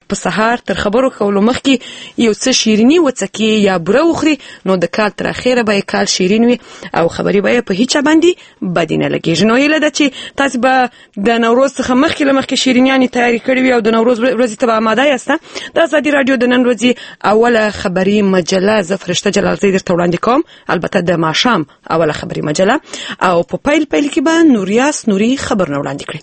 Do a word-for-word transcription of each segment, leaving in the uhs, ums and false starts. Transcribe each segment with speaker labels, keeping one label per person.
Speaker 1: په سهار تر خبرو کولو مخکې یو څه شیریني وڅکي یا بوره وخوري نو د کال تر اخره به کال شیرین وي او خبرې به په هیڅ باندې بدی نه لګیږي. نو یله ده چې تاسو به د نوروز څخه مخکې له مخکې شیرینیانې تیاری کړې وي او د نوروز ورځې ته به آماده یاست. د ازادي راډیو د نن ورځې اوله خبري مجله زه فرشته جلالزی درته وړاندې کوم، البته د ماښام اوله خبري مجله، او په پیل پیل کې به نوریاس نوري خبرونه وړاندې کړي.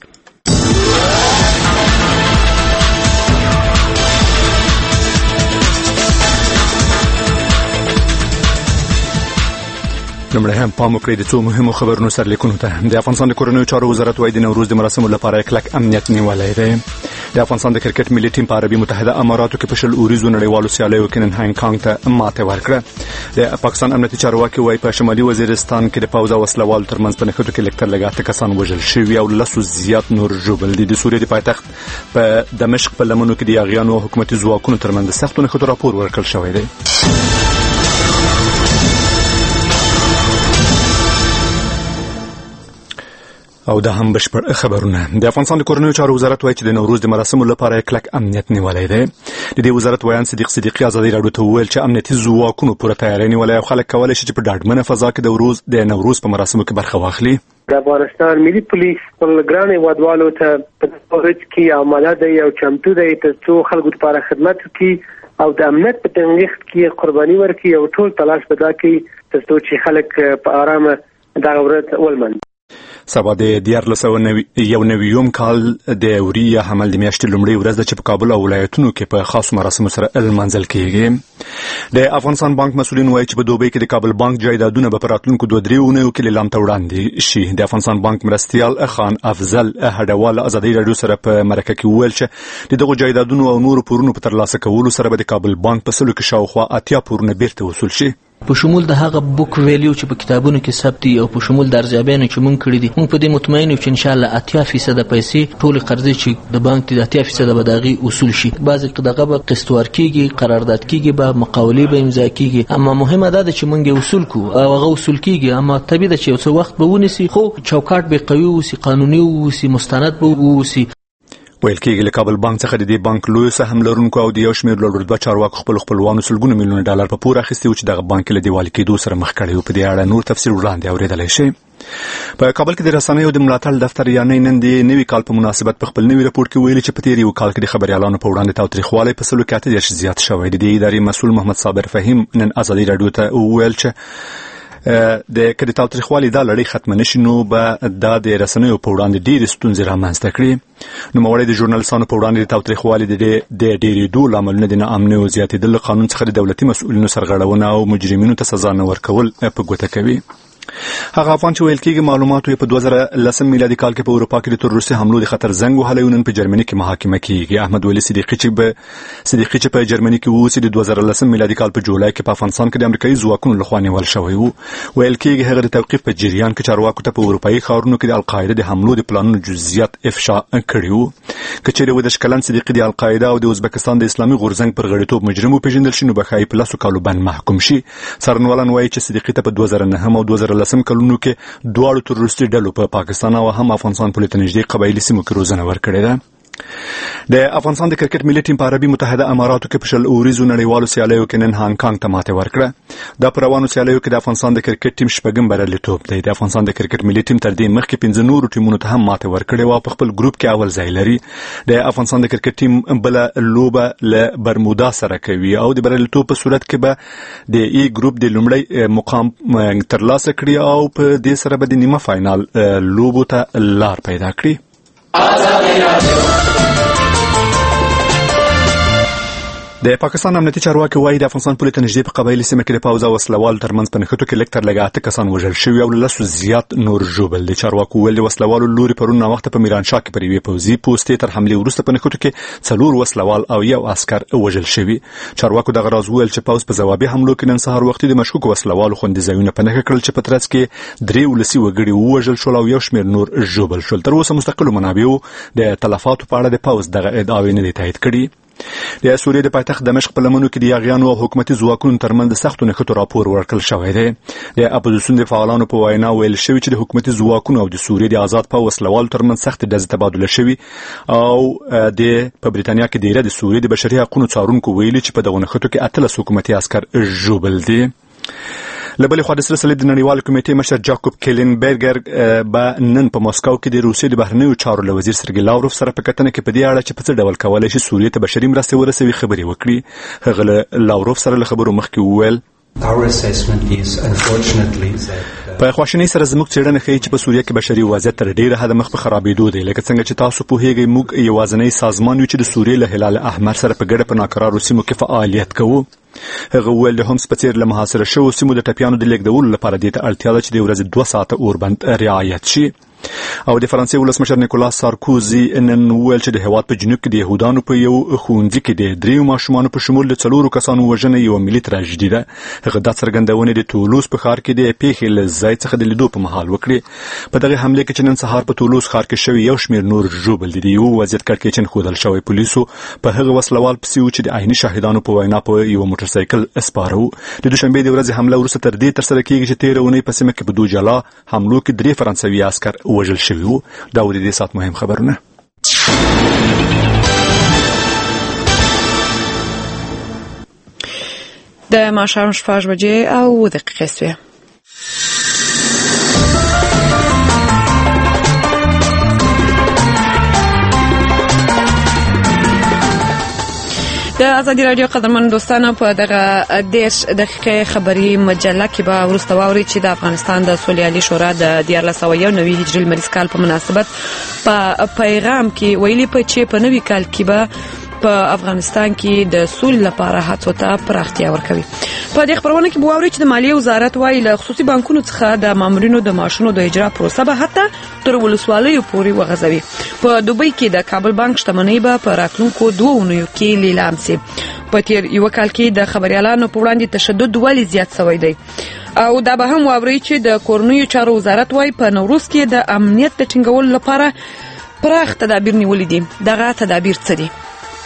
Speaker 2: لمړی هم پام وکړئ د څو مهمو خبرونو سرلیکونو ته. د افغانستان د کورنیو چارو وزارت وايي د نوروز د مراسمو لپاره کلک امنیت نیولی دی. د افغانستان د کرکټ ملي ټیم په عربي متحده اماراتو کې په شل اوریزو نړیوالو سیالیو کې نن هانګ کانګ ته ماته ورکړه. د پاکستان امنیتي چارواکي وايي په شمالي وزیرستان کې د پوځ او وسلوالو ترمنځ په نښتو کې لږ تر لږه اته کسان وژل شوي او لسو زیات نور ژوبل دي. د سوریې د پایتخت په دمشق په لمنو کې د یاغیانو او حکومتي ځواکونو ترمنځ د سختو نښتو راپور ورکړل شوی دی. او دا هم بشپړ خبرونه. د افغانستان د کورنیو چارو وزارت وايي چې د نوروز د مراسمو لپاره کلک امنیت نیولی دی. د دې وزارت ویان صدیق صدیقي ازادي راډیو ته وویل چې امنیتي ځواکونو پوره تیاری نیولی او خلک کولی شي چې په ډاډمنه فضا کې د نوروز د نوروز په مراسمو کې برخه واخلي.
Speaker 3: د افغانستان ملي پولیس خپل ګران هیوادوالو ته په ورځ کې آماده دی او چمتو دی ترڅو خلکو لپاره خدمت وکړي او د امنیت په ټینګښت کې قرباني ورکړي او ټول تلاش پیدا کړي ترڅو چې خلک په آرامه دغه ورځ ولمانځي.
Speaker 2: سبا د دیارلس یو نویوم کال د وریا حمل د میاشتې لومړۍ ورځ ده چې په کابل او ولایتونو کې په خاصو مراسمو سره لمانځل کیږي. د افغانستان بانک مسؤلین وایي چې په دوبۍ کې د کابل بانک جایدادونه به په راتلونکو دوه درې اونیو کې لیلام ته وړاندې شي. د افغانستان بانک مرستیال خان افضل هډوال ازادي راډیو سره په مرکه کې وویل چې د دغو جایدادونو او نورو پورونو په ترلاسه کولو سره به د کابل بانک په سلو کې شاوخوا اتیا پورونه بیرته وصول شي.
Speaker 4: په شمول د هغه بوک ویلیو چې په کتابونو کې ثبت دي او په شمول د ارزیابیانو چې مونږ کړی دي، مونږ په دې مطمئن یو چې ان شاء الله اتیا فیصد پیسې ټول قرضې چې د بانک د اتیا فیصد به دغه اصول شي. بعضی دغه به قسطوار کیږي، قرارداد کیږي، به مقاولې به امضا کیږي، اما مهمه ده چې مونږ اصول کو او هغه اصول کیږي. اما طبيعي ده چې یو څه وخت به ونیسي خو چوکاټ به قوي وي، قانوني وي، مستند به وي.
Speaker 2: ویل کېږي له کابل بانک څخه د دې بانک لوی سهم لرونکو او د یو شمېر لوړ رتبه چارواکو خپل خپلوانو سلګونه میلیونه ډالر په پور اخیستي و چې دغه بانک له دیوالي کېدو سره مخ کړی و. په دې اړه نور تفصیل وړاندې اورېدلی شي. په کابل کې د رسنیو د ملاتړ دفتر یانې نن د نوي کال په مناسبت په خپل نوي راپور کې ویلي چې په تیر یو کال کې د خبريالانو په وړاندې تاوتریخوالی په سلو کې اته دېرش زیات شوی دی. د ادارې مسؤل محمد صابر فهیم نن ازادي راډیو ته وویل چې د کډ تاوتریخوالی دا لړۍ ختم نشي نو به د رسنیو په وړاندې ډېرې ستونزې رامنځته کړي. نو موړی د ژورنالیستانو په وړاندې د تاوتریخوالي د ډېرېدو لاملونه د ناامنۍ او زیاتېدل قانون څخه د دولتي مسؤلینو سرغړونه او مجرمینو ته سزا نه ورکول په ګوته کوي. هغه افغان چې ویل کېږي معلوماتو په دوه زره لسم میلادي کال کې په اروپا کې د تروریستي حملو د خطر زنګ وهلی نن په جرمني کې محاکمه کیږي. احمد ولی صدیقي چې به صدیقي چې په جرمني کې اوسي د دوه زره لسم میلادي کال په جولای کې په افغانستان کې د امریکایي ځواکونو لخوا نیول شوی و. ویل کېږي هغه د توقیف په جریان کې چارواکو ته په اروپایي ښارونو کې د القاعده د حملو د پلانونو جزئیات افشا کړي وو. کچېرې و د شکلن صدیقي د القاعده او د ازبکستان د اسلامي غورځنګ پر غړیتوب مجرم وپېژندل شي نو به ښایي په لسو کالو باندې محکوم شي. څارنوالان وایي چې صدیقي ته په دوه زره نهم او دوه زره لسم کلونو کې دواړو تروریستي ډلو په پاکستان او هم افغانستان پورې ته نږدې قبایلي سیمو کې روزنه ورکړې ده. د افغانستان د کرکټ ملي ټیم په عربي متحده اماراتو کې په شل اوریزو نړیوالو سیالیو کې نن هانګ کانګ ته ماته ورکړه. دا په روانو سیالیو کې د افغانستان د کرکټ ټیم شپږم بریالیتوب دی. د افغانستان د کرکټ ملي ټیم تر دې مخکې پنځه نورو ټیمونو ته هم ماته ورکړې وه، په خپل ګروپ کې اول ځای لري. د افغانستان د کرکټ ټیم بله لوبه له برمودا سره کوي او د بریالیتوب په صورت کې به د ای ګروپ د لومړی مقام ترلاسه کړي او په دې سره به د نیمه فاینال لوبو ته لار پیدا کړي. د پاکستان امنیتي چارواکي وایي د افغانستان پورې ته نږدې په قبایلي سیمه کې د پوځ او وسلوالو ترمنځ په نښتو کې لږ تر لږه اته کسان وژل شوي او له لسو زیات نور ژوبل. د چارواکو ویل د وسلوالو لوري پرون ناوخته په میرانشاه کې پر یوې پوځي پوستې تر حملې وروسته په نښتو کې څلور وسلوال او یو عسکر وژل شوي. چارواکو دغه راز وویل چې پوځ په ځوابي حملو کې نن سهار وختي د مشکوکو وسلوالو خوندي ځایونه په نښه کړل چې په ترڅ کې درې ولسي وګړي ووژل شول او یو شمېر نور ژوبل شول. تر اوسه مستقلو منابعو د تلفاتو په اړه د پوځ دغه ادعاوې نه دي تایید کړي. د سوریې د پایتخت دمشق په لمنو کې د یاغیانو او حکومتي ځواکونو ترمنځ د سختو نښتو راپور ورکړل شوی دی. د اپوزیسیون د فعالانو په وینا ویل شوی چې د حکومتي ځواکونو او د سوریې د آزاد پوځ وسلوالو ترمنځ سخت ډزې تبادله شوي او د په بریتانیا کې ډیره د سوریې د بشري حقوقو څارونکو ویلي چې په دغه نښتو کې اتلس حکومتي عسکر ژوبل دي. لبلې خوا د سره صلیب د نړیوال کمیټې مشر جاکوب کلینبرګر به نن په مسکو کې د روسیې د بهرنیو چارو له وزیر سرګی لاوروف سره په کتنه کې په دې اړه چې په څه ډول کولای شي سوریې ته بشري مرستې ورسوي خبرې وکړي. هغه له لاوروف سره له خبرو مخکې وویل په خواشینۍ سره زموږ څېړنه ښیي چې په سوریه کې بشري وضعیت تر ډېره حده مخ په خرابېدو دی. لکه څنګه چې تاسو پوهیږئ موږ یوازینی سازمان یو چې د سوریې له هلال احمر سره په ګډه په ناکرارو سیمو کې فعالیت کوو. هغه وویل د هومس په څېر له محاصره شوو سیمو د ټپیانو د لېږدولو لپاره دې ته اړتیا ده چې د ورځې دوه ساعته اوربند رعایت شي. او د فرانسې ولسمشر نیکولاس سارکوزي نن وویل چې د هېواد په جنوب کې د یهودانو په یو ښوونځي کې د دریو ماشومانو په شمول د څلورو کسانو وژنه یوه ملي تراژیدي ده. هغه دا څرګندونې د تولوز په ښار کې د پیښې له ځای څخه د لیدو په مهال وکړې. په دغه حملې کې چې نن سهار په تولوز ښار کې شوي یو شمېر نور ژوبل دي. د یو وضعیت کړکېچن ښودل شوی پولیسو په هغه وسلوال پسې و چې د عیني شاهدانو په وینا په یوه موټرسایکل سپاره و. د دوشنبې د ورځې حمله وروسته تر دې ترسره کېږي چې تېره اونۍ په سیمه کې په دوجلا حملو کې درې فرانسوي عسکر وژل شوي وو. دا ولې دې سات مهم خبرونه.
Speaker 1: د ماښام شپږ بجې او اووه دقیقې سوې. د ازادي رادیو قدرمن دوستانو په دغه دېرش دقیقې خبري مجله کې به وروسته واورئ چې د افغانستان د صلحي شورا د دیارلس سوه یو نوي هجري لمریز کال په مناسبت په پیغام کې ویلي په چې په نوي کال کې به په افغانستان کې د سولې لپاره هڅو ته پراختیا ورکوي. په دې خبرونه کې به واورئ چې د مالیې وزارت وايي له خصوصي بانکونو څخه د مامورینو د معاشونو د اجرا پروسه به حتی تر ولسوالیو پورې وغځوي. په دوبۍ کې د کابل بانک شتمنۍ به په راتلونکو دوه اونیو کې لیلام شي. په تیر یو کال کې د خبريالانو په وړاندې تشدد ولې زیات شوی دی. او دا به هم واورئ چې د کورنیو چارو وزارت وايي په نوروز کې د امنیت د ټینګولو لپاره پراخ تدابیر نیولې دي. دغه تدابیر څه دي؟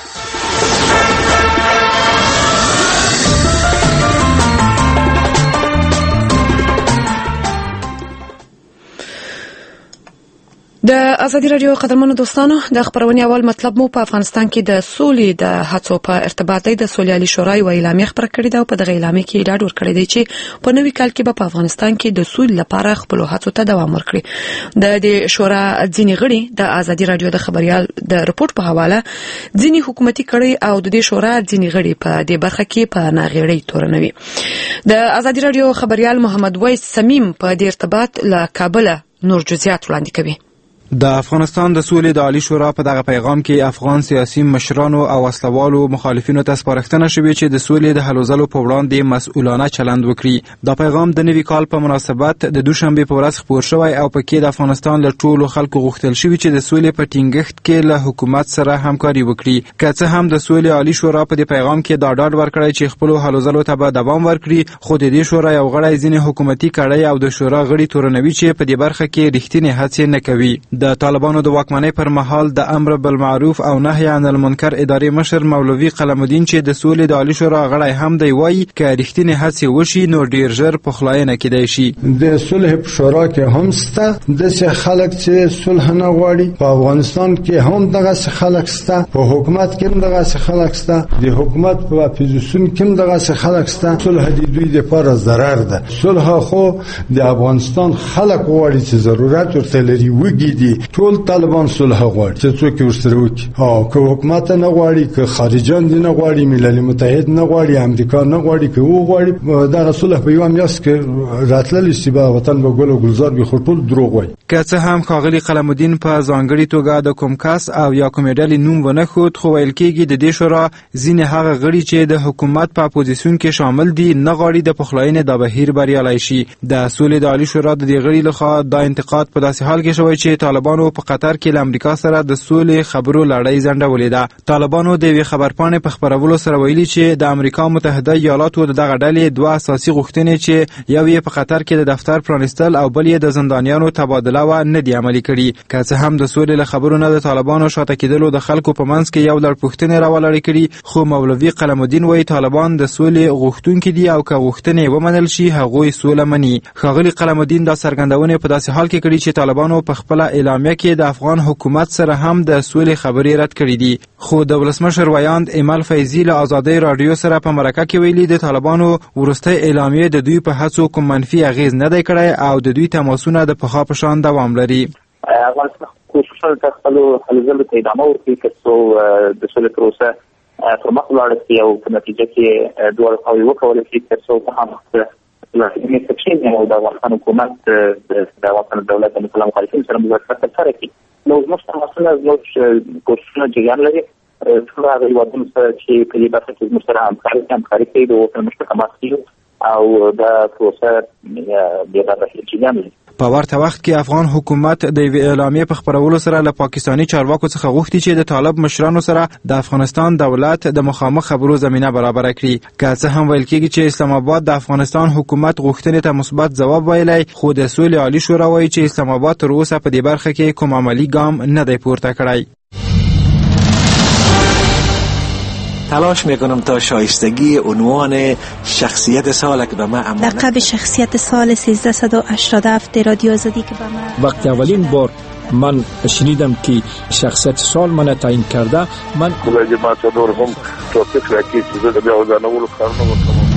Speaker 1: د ازادي رادیو قدرمنو دوستانو د خبرونې اول مطلب مو په افغانستان کې د سولې د هڅو په ارتباط د صلحي شورا یو اعلامیه خبره کړې ده او په دغه اعلامیه کې ډاډ ورکړی دی چې په نوي کال کې به په افغانستان کې د سولې لپاره خپل هڅو ته دوام ورکړي. د دې شورا ځینې غړي د ازادي رادیو د خبريال د رپورت په حواله ځینې حکومتي کړي او د دې شورا ځینې غړي په دې برخه کې په ناغېړۍ تورنوي. د ازادي رادیو خبريال محمد ویس سمیم په دې ارتباط له کابل نور جزئیات وړاندې کوي.
Speaker 5: د افغانستان د سولې د عالی شورا په دغه پیغام کې افغان سیاسي مشرانو او وسلوالو مخالفینو ته سپارښتنه شوې چې د سولې د هلو ځلو په وړاندې مسؤلانه چلند وکړي. دا پیغام د نوي کال په مناسبت د دوشنبه په ورځ خپور شوی او پکې د افغانستان له ټولو خلکو غوښتل شوی چې د سولې په ټینګښت کې له حکومت سره همکاري وکړي. که څه هم د سولې عالی شورا په دې پیغام کې دا ډاډ ورکړی چې خپل هلو ځلو ته به دوام ورکړي، خو د دې شورا یو غړی ځینې حکومتي کړۍ او د شورا غړي تورنوي چې په دې برخه کې رښتینې هڅې نه کوي. د طالبانو د واکمنۍ پر مهال د امر بالمعروف او نهي عن المنکر ادارې مشر مولوي قلم الدین چې د سولې د عالی شورا غړی هم دی وایي که رښتینې هڅې وشي نو ډیر ژر پخلاینه کېدای شي.
Speaker 6: د صلح په شورا کې هم سته داسې خلک چې صلح نه غواړي، په افغانستان کې هم دغسې خلک سته، په حکومت کې هم دغسې خلک سته، د حکومت په اپوزیسیون کې هم دغسې خلک سته. صلح د دوی لپاره ضرر ده. صلح خو د افغانستان خلک غواړي چې ضرورت ورته لري وږي دي. ټول طالبان صلح غواړي چې څوک ورسره وکړي، او که حکومت نه غواړي، که خارجان دي نه غواړي، ملل متحد نه غواړي، امریکا نه غواړي، که و غواړي دغه صلح په یو میاشت کې راتللی شي به وطن به ګل او ګلزار وي، خو ټول دروغ وایي.
Speaker 5: که څه هم ښاغلي قلم الدین په ځانګړې توګه د کوم کس او یا کومې ډلې نوم ونه ښود، خو ویل کېږي د دې شورا ځینې هغه غړي چې د حکومت په اپوزیسیون کې شامل دي نه غواړي د پخلاینې دا بهیر بریالی شي. د سولې د عالی شورا د دې غړي لخوا دا انتقاد په داسې حال کې شوی چې طالبانو په قطر کې له امریکا سره د سولې خبرو لړۍ ځنډولې ده. طالبانو د یوې خبرپاڼې په خپرولو سره ویلي چې د امریکا متحده ایالاتو د دغه ډلې دوه اساسي غوښتنې چې یو یې په قطر کې د دفتر پرانیستل او بل یې د زندانیانو تبادله پلوه نه دی عملي کړي. که څه هم د سولې له خبرو نه د طالبانو شاته کېدلو د خلکو په منځ کې یو لړ پوښتنې راولاړې کړي، خو مولوي قلم الدین وایي طالبان د سولې غوښتونکي دي او که غوښتنې ومنل شي هغوی سوله مني. ښاغلي قلم الدین دا څرګندونې په داسې حال کې کړي چې طالبانو په خپله اعلامیه کې د افغان حکومت سره هم د سولې خبرې رد کړي دي. خو د ولسمشر ویاند ایمل فیضي له ازادۍ راډیو سره په مرکه کې ویلي د طالبانو وروستۍ اعلامیه د دوی په هڅو کوم منفي اغیز نه دی کړی او د دوی تماسونه د پخوا په شان دوام لري.
Speaker 7: افغانستان کوشش د خپل هلو ته ادامه ورکړي ترڅو د سولې پروسه پر مخ لاړه شي او په نتیجه کې دوه خواوې وکولای شي ترڅو په هم لازمي تکشین او د افغانستان حکومت د افغانستان دولت د مخالفینو سره مذاکرات ترسره کړي. نو زموږ تماسونه زموږ کوششونه جریان لري. ټول هغه هېوادونو سره چې په دې برخه کې زموږ سره همکاري همکاري کوي د اوسني مشترک تماس کیږي او دا پروسه بیا د جریان لري.
Speaker 5: په ورته وخت کې افغان حکومت د یوې اعلامیې په خپرولو سره له پاکستاني چارواکو څخه غوښتي چې د طالب مشرانو سره د افغانستان دولت د مخامخ خبرو زمینه برابره کړي. که څه هم ویل کېږي چې اسلام آباد د افغانستان حکومت غوښتنې ته مثبت ځواب ویلی، خو د سولې عالي شورا وایي چې اسلام آباد تر اوسه په دې برخه کې کوم عملي ګام نه دی پورته کړی.
Speaker 8: تلاش میکنم تا شایستگی عنوان شخصیت سال که به من امانت
Speaker 9: لقب شخصیت سال سیزده و هشتاد و هفت رادیو آزادی که به من
Speaker 10: وقتی اولین بار من شنیدم که شخصیت سال من تعیین کرده، من
Speaker 11: کله ما ته نور هم توفیق راکړي چې زه د بیا ودانولو کارونه وکړم.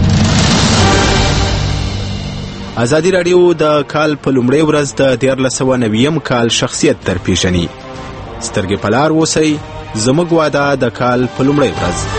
Speaker 12: ازادي راډیو د کال په لومړۍ ورځ د دیارلس سوه نویم کال شخصیت در پیژني. سترګې په لار اوسئ، زموږ واده د کال په لومړۍ ورځ.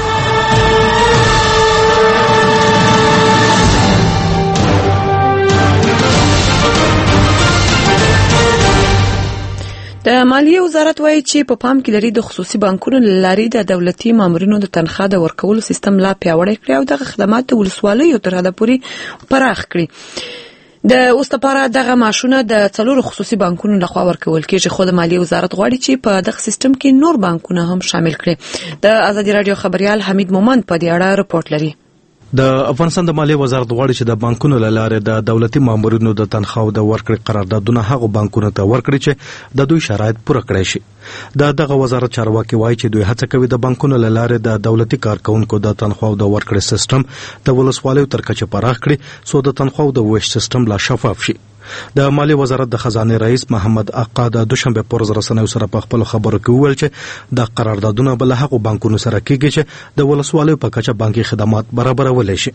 Speaker 1: د مالیې وزارت وایي چې په پام کې لري د خصوصي بانکونو له لارې د دولتي مامورینو د تنخواه د ورکولو سیستم لا پیاوړی کړي او دغه خدمات د ولسوالیو تر حده پورې پراخ کړي. د اوس لپاره دغه معاشونه د څلورو خصوصي بانکونو لخوا ورکول کېږي، خو د مالیې وزارت غواړي چې په دغه سیستم کې نور بانکونه هم شامل کړي. د ازادي راډیو خبريال حمید مومند په دې اړه رپورټ لري.
Speaker 13: د افغانستان د مالیې وزارت غواړي چې د بانکونو له لارې د دولتي مامورینو د تنخواو د ورکړې قراردادونه هغو بانکونو ته ورکړي چې د دوی شرایط پوره کړي شي. د دغه وزارت چارواکي وایي چې دوی هڅه کوي د بانکونو له لارې د دولتي کارکونکو د تنخواو د ورکړې سیستم د ولسوالیو تر کچه پراخ کړي څو د تنخواو د ویش سیستم لا شفاف شي. د مالیې وزارت د خزانه رئیس محمد آقا د دوشنبه پورز رسنیو سره په خپل خبرو کې وویل چې د قراردادونه بل هغه بانکونو سره کېږي چې د ولسوالیو په کچه بانکي خدمات برابرول شي.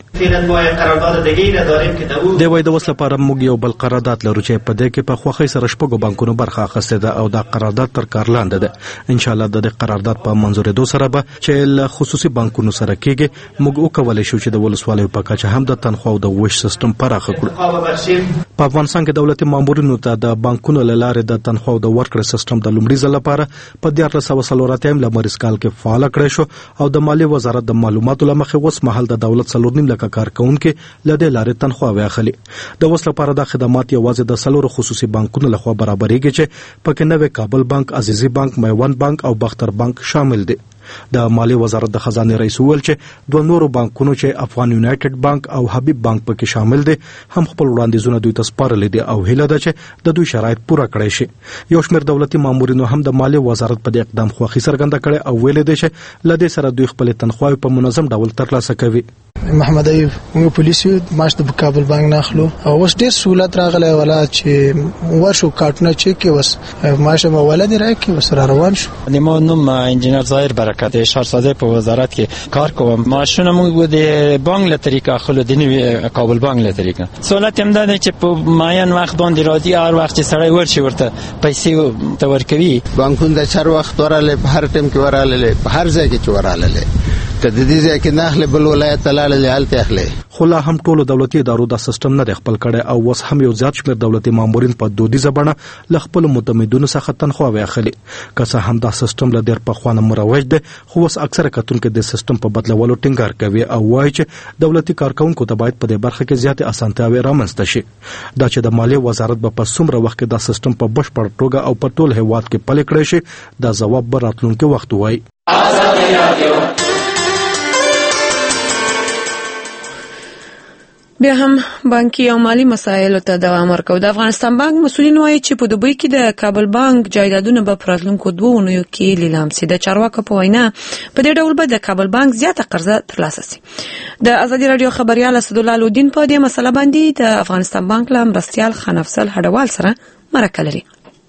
Speaker 13: د وای د وسله لپاره موږ یو بل قرارداد لرو چې په دې کې په خوخي سره شپږو بانکونو برخه اخیسته ده او د قرارداد تر کار لاندې ده. ان شاء الله د قرارداد په منزورېدو سره به چې له خصوصي بانکونو سره کېږي موږ وکولای شو چې د ولسوالیو په کچه هم د تنخواو د ویش سیستم پراخ کړو. په افغانستان کې دولتي مامورینو ته د بانکونو له لارې د تنخواو د ورکړې سیستم د لومړي ځل لپاره په دیارلس سوه څلور اتیا لمریز کال کې فعال کړی شو او د مالیې وزارت د معلوماتو له مخې اوس مهال د دولت څلور نیم لکه کارکونکي له دې لارې تنخوا اخلي. د اوس لپاره د خدمات یوازې د څلورو خصوصي بانکونو لخوا برابرېږي چې پکې نوې کابل بانک، عزیزي بانک، میوند بانک او باختر بانک شامل دي. د مالیې وزارت د خزانه رئیس ویل چې دوه نورو بانکونو چې افغان یونایټډ بانک او حبیب بانک پکې شامل دي هم خپل وړاندیزونه دوی ته سپارلي دي او هیله ده چې د دوی شرایط پوره کړي شي. یو شمېر دولتي مامورینو هم د مالیې وزارت په دې اقدام خوښي څرګنده کړې او ویلي دي چې له دې سره دوی خپل تنخواهي په منظم ډول ترلاسه کوي.
Speaker 14: محمد ایوب موږ پولیسو ماش د کابل بانک نه اخلو او اوس ډېر سہولت راغلی ولا چې ورشو کارتونه چک کې وس ماش مو ولادي راکې وس را روان شو.
Speaker 15: نو نوم انجینر ظاهر برکت شهرسازی په وزارت کې کار کوم. ماشونه موږ د بانک له طریقه اخلو د نوې کابل بانک له طریقه. سہولت هم ده چې په معین وخت باندې راځي هر وخت چې سړی ورشي ورته پیسې تور کوي.
Speaker 16: بانکونه د چر وخت وراله په هر ټیم کې وراله په هر ځای کې وراله ته د دې ځای کې نه اخلي بل ولایت لاله لالته اخلي.
Speaker 13: خو لا هم ټولو دولتي ادارو دا سیستم نه خپل کړي او اوس هم یو زیات شمېر دولتي مامورین په دودیزه بڼه له خپل متمدنو څخه تنخواه اخلي. که څه هم دا سیستم له ډېر پخوانه مروج دی خو اوس اکثره کتونکو د سیستم په بدلولو ټینګار کوي او وایي چې دولتي کارکونکو ته باید په دې برخه کې زیاتې اسانتیاوې رامنځته شي. دا چې د مالیې وزارت به په څومره وخت کې دا سیستم په بشپړ توګه او په ټول هیواد کې پلي کړی شي دا ځواب به راتلونکي وخت وایي.
Speaker 1: بیا هم بانکي او مالی مسایلو ته دوام ورکوي. د افغانستان بانک مسؤلین وایي چې په دوبۍ کې د کابل بانک جایدادونه به په راتلونکو دوه اونیو کې لیلام شي. د چارواکو په وینا په دې ډول به د کابل بانک زیاته قرضه ترلاسه شي. د ازادي رادیو خبريال اسدالله لودین په دې مسله باندې د افغانستان بانک له مرستیال خان افضل هډوال سره مرکه لري.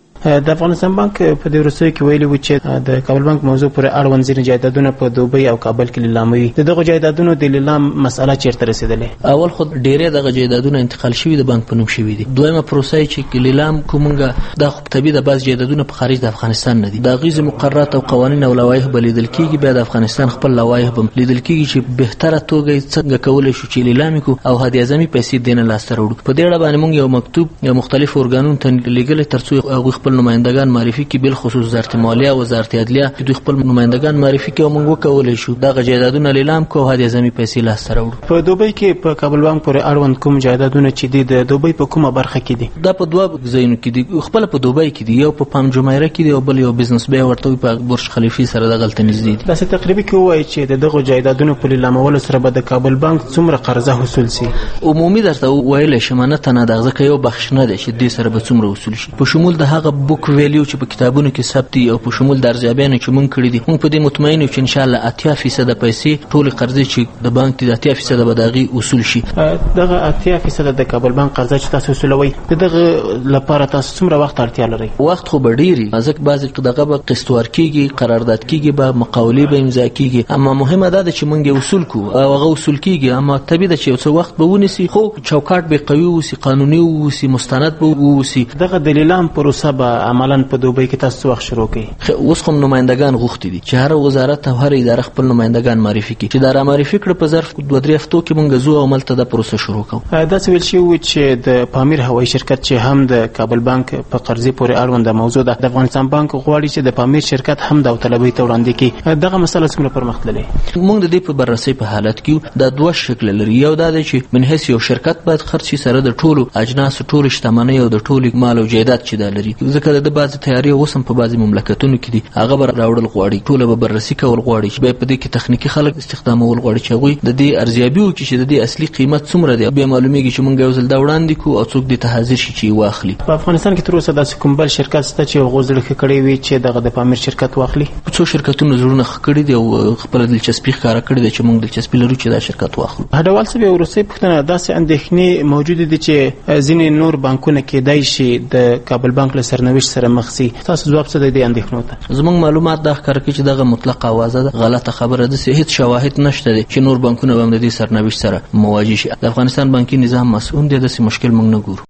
Speaker 17: د افغانستان بانک په دې وروستیو کې ویلي و چې د کابل بانک موضوع پر اړوند ځینې جایدادونه په دوبۍ او کابل کې لیلاموي. د دغه جایدادونو د لیلام مسله چیرته رسیدلې؟
Speaker 4: اول خو ډېرې دغه جایدادونه انتقال شوي د بانک په نوم شوي دي. دویمه پروسه چې لیلام کومګه د خو طبي د باز جایدادونه په خارج د افغانستان نه دي. د غیز مقررات او قوانین او لوایح بلیدل کیږي. بیا د افغانستان خپل لوایح به لیدل کیږي چې بهتره توګه څنګه کولای شو چې لیلام کو او هدیه اعظمي پیسې دینه لاسته راوړو. په دې اړه باندې موږ یو مکتوب یو مختلف ارګانونو ته لیږل ترڅو هغه خپل نمائندگان معرفي کړي، بل خصوص وزارت مالیه او وزارت عدلیه چې دوی خپل نمائندگان معرفي کړي او موږ وکولای شو دغه جایدادونه لیلام کو هدیه اعظمي پیسې لاسته راوړو.
Speaker 17: په دوبۍ کې په کابل بانک پورې اړوند کوم جایدادونه چې دي د دوبۍ په کومه برخه کې دي؟
Speaker 4: دا په دوه ځایونو کې دي. خپل په دوبۍ کې دي، یو په پام جمعیره کې دی او بل یو بزنس بای ورته په برج خلیفه سره د غلطه نږدې دي.
Speaker 17: دا څه تقریبا کې وایي چې دغه جایدادونو په لیلامولو سره به د کابل بانک څومره قرضه حاصل شي؟
Speaker 4: عمومي درته ویل شمانه تنه دغه ځکه یو بخښ نه دی چې دې سره به څومره وصول شي. په شمول د هغه بوک ویلیو چې په کتابونو کې ثبت دي او په شمول د ارزیابیانو چې مونږ کړی دي، مونږ په دې مطمئن یو چې ان شاء الله اتیا فیصد پیسې ټول قرضې چې د بانک دي اتیا فیصد به دغه اصول شي.
Speaker 17: دغه اتیا فیصد د کابل بانک قرضه چې تاسو وصولوي دغه لپاره تاسو څومره وخت اړتیا لرئ؟
Speaker 4: وخت خو به ډیری ځکه بعضی دغه به قسطوار کیږي، قرارداد کیږي، به مقاولې به امضا کیږي. اما مهمه ده چې مونږ اصول کو او هغه اصول کیږي. اما طبیعي ده چې څو وخت به ونیسي، خو چوکاټ به قوي وسی، قانوني وسی، مستند به وسی.
Speaker 17: دغه د لیلام پروسه به عملاً په دوبۍ کې تاسو وخت شروع کړئ.
Speaker 4: اوس کوم نمائندگان غوښتي دي چې هر وزارت او هر اداره خپل نمائندگان معرفي کړي چې دا را معرفي کړ په ظرف دوه درې هفتو کې مونږ زو عمل ته د پروسه شروع کوو.
Speaker 17: دا څه ویل شي چې د پامیر هوایي شرکت چې هم د کابل بانک په قرضې پورې اړوند موضوع ده، د افغانستان بانک غواړي چې د پامیر شرکت هم د طلبي ته وړاندې کړي. دغه مسله څومره پرمختللې؟
Speaker 4: مونږ د دې په بررسي په حالت کې دا دوه شکل لري. یو دا دی چې من حیث یو شرکت باید خرڅ سره د ټولو اجناس ټول شتمنۍ او د ټولو مال او جایداد چې دا لري، ځکه د بعضي تیاری اوسم په بعضي مملکتونو کې دي هغه بر راوړل غواړي، ټول به بررسي کول غواړي چې په دې کې تخنیکی خلک استخدامول غواړي چې هغه د دې ارزیابي وکړي چې د دې اصلي قیمت څومره دی. به معلومیږي چې مونږ یو ځل دا وړاندې کو او څوک دې ته حاضر شي چې واخلي.
Speaker 17: په افغانستان کې تر اوسه داسې کوم بل شرکت شته چې غوښتل کړي وي چې دغه د پامیر شرکت واخلي؟
Speaker 4: څو شرکتونو زړونه خکړي دي او خپل دلچسپي ښکارا کړي دي چې مونږ دلچسپي لرو چې دا شرکت واخلو.
Speaker 17: هډوال صاحب یو روسي پښتنه داسې اندېښنې موجود دي چې ځینې نور بانکونه کېدای شي د کابل بانک له سرنوشت سره مخ شي. تاسو ځواب څه دی اندېښنو ته؟
Speaker 4: زموږ معلومات دا ښکاره کوي چې دغه مطلق اوازه ده، غلطه خبره ده. هیڅ شواهد نشته دي چې نور بانکونه به د دې سرنوشت سره مواجه شي. د افغانستان بانکي نظام مسؤل دی، داسې مشکل موږ نه ګورو.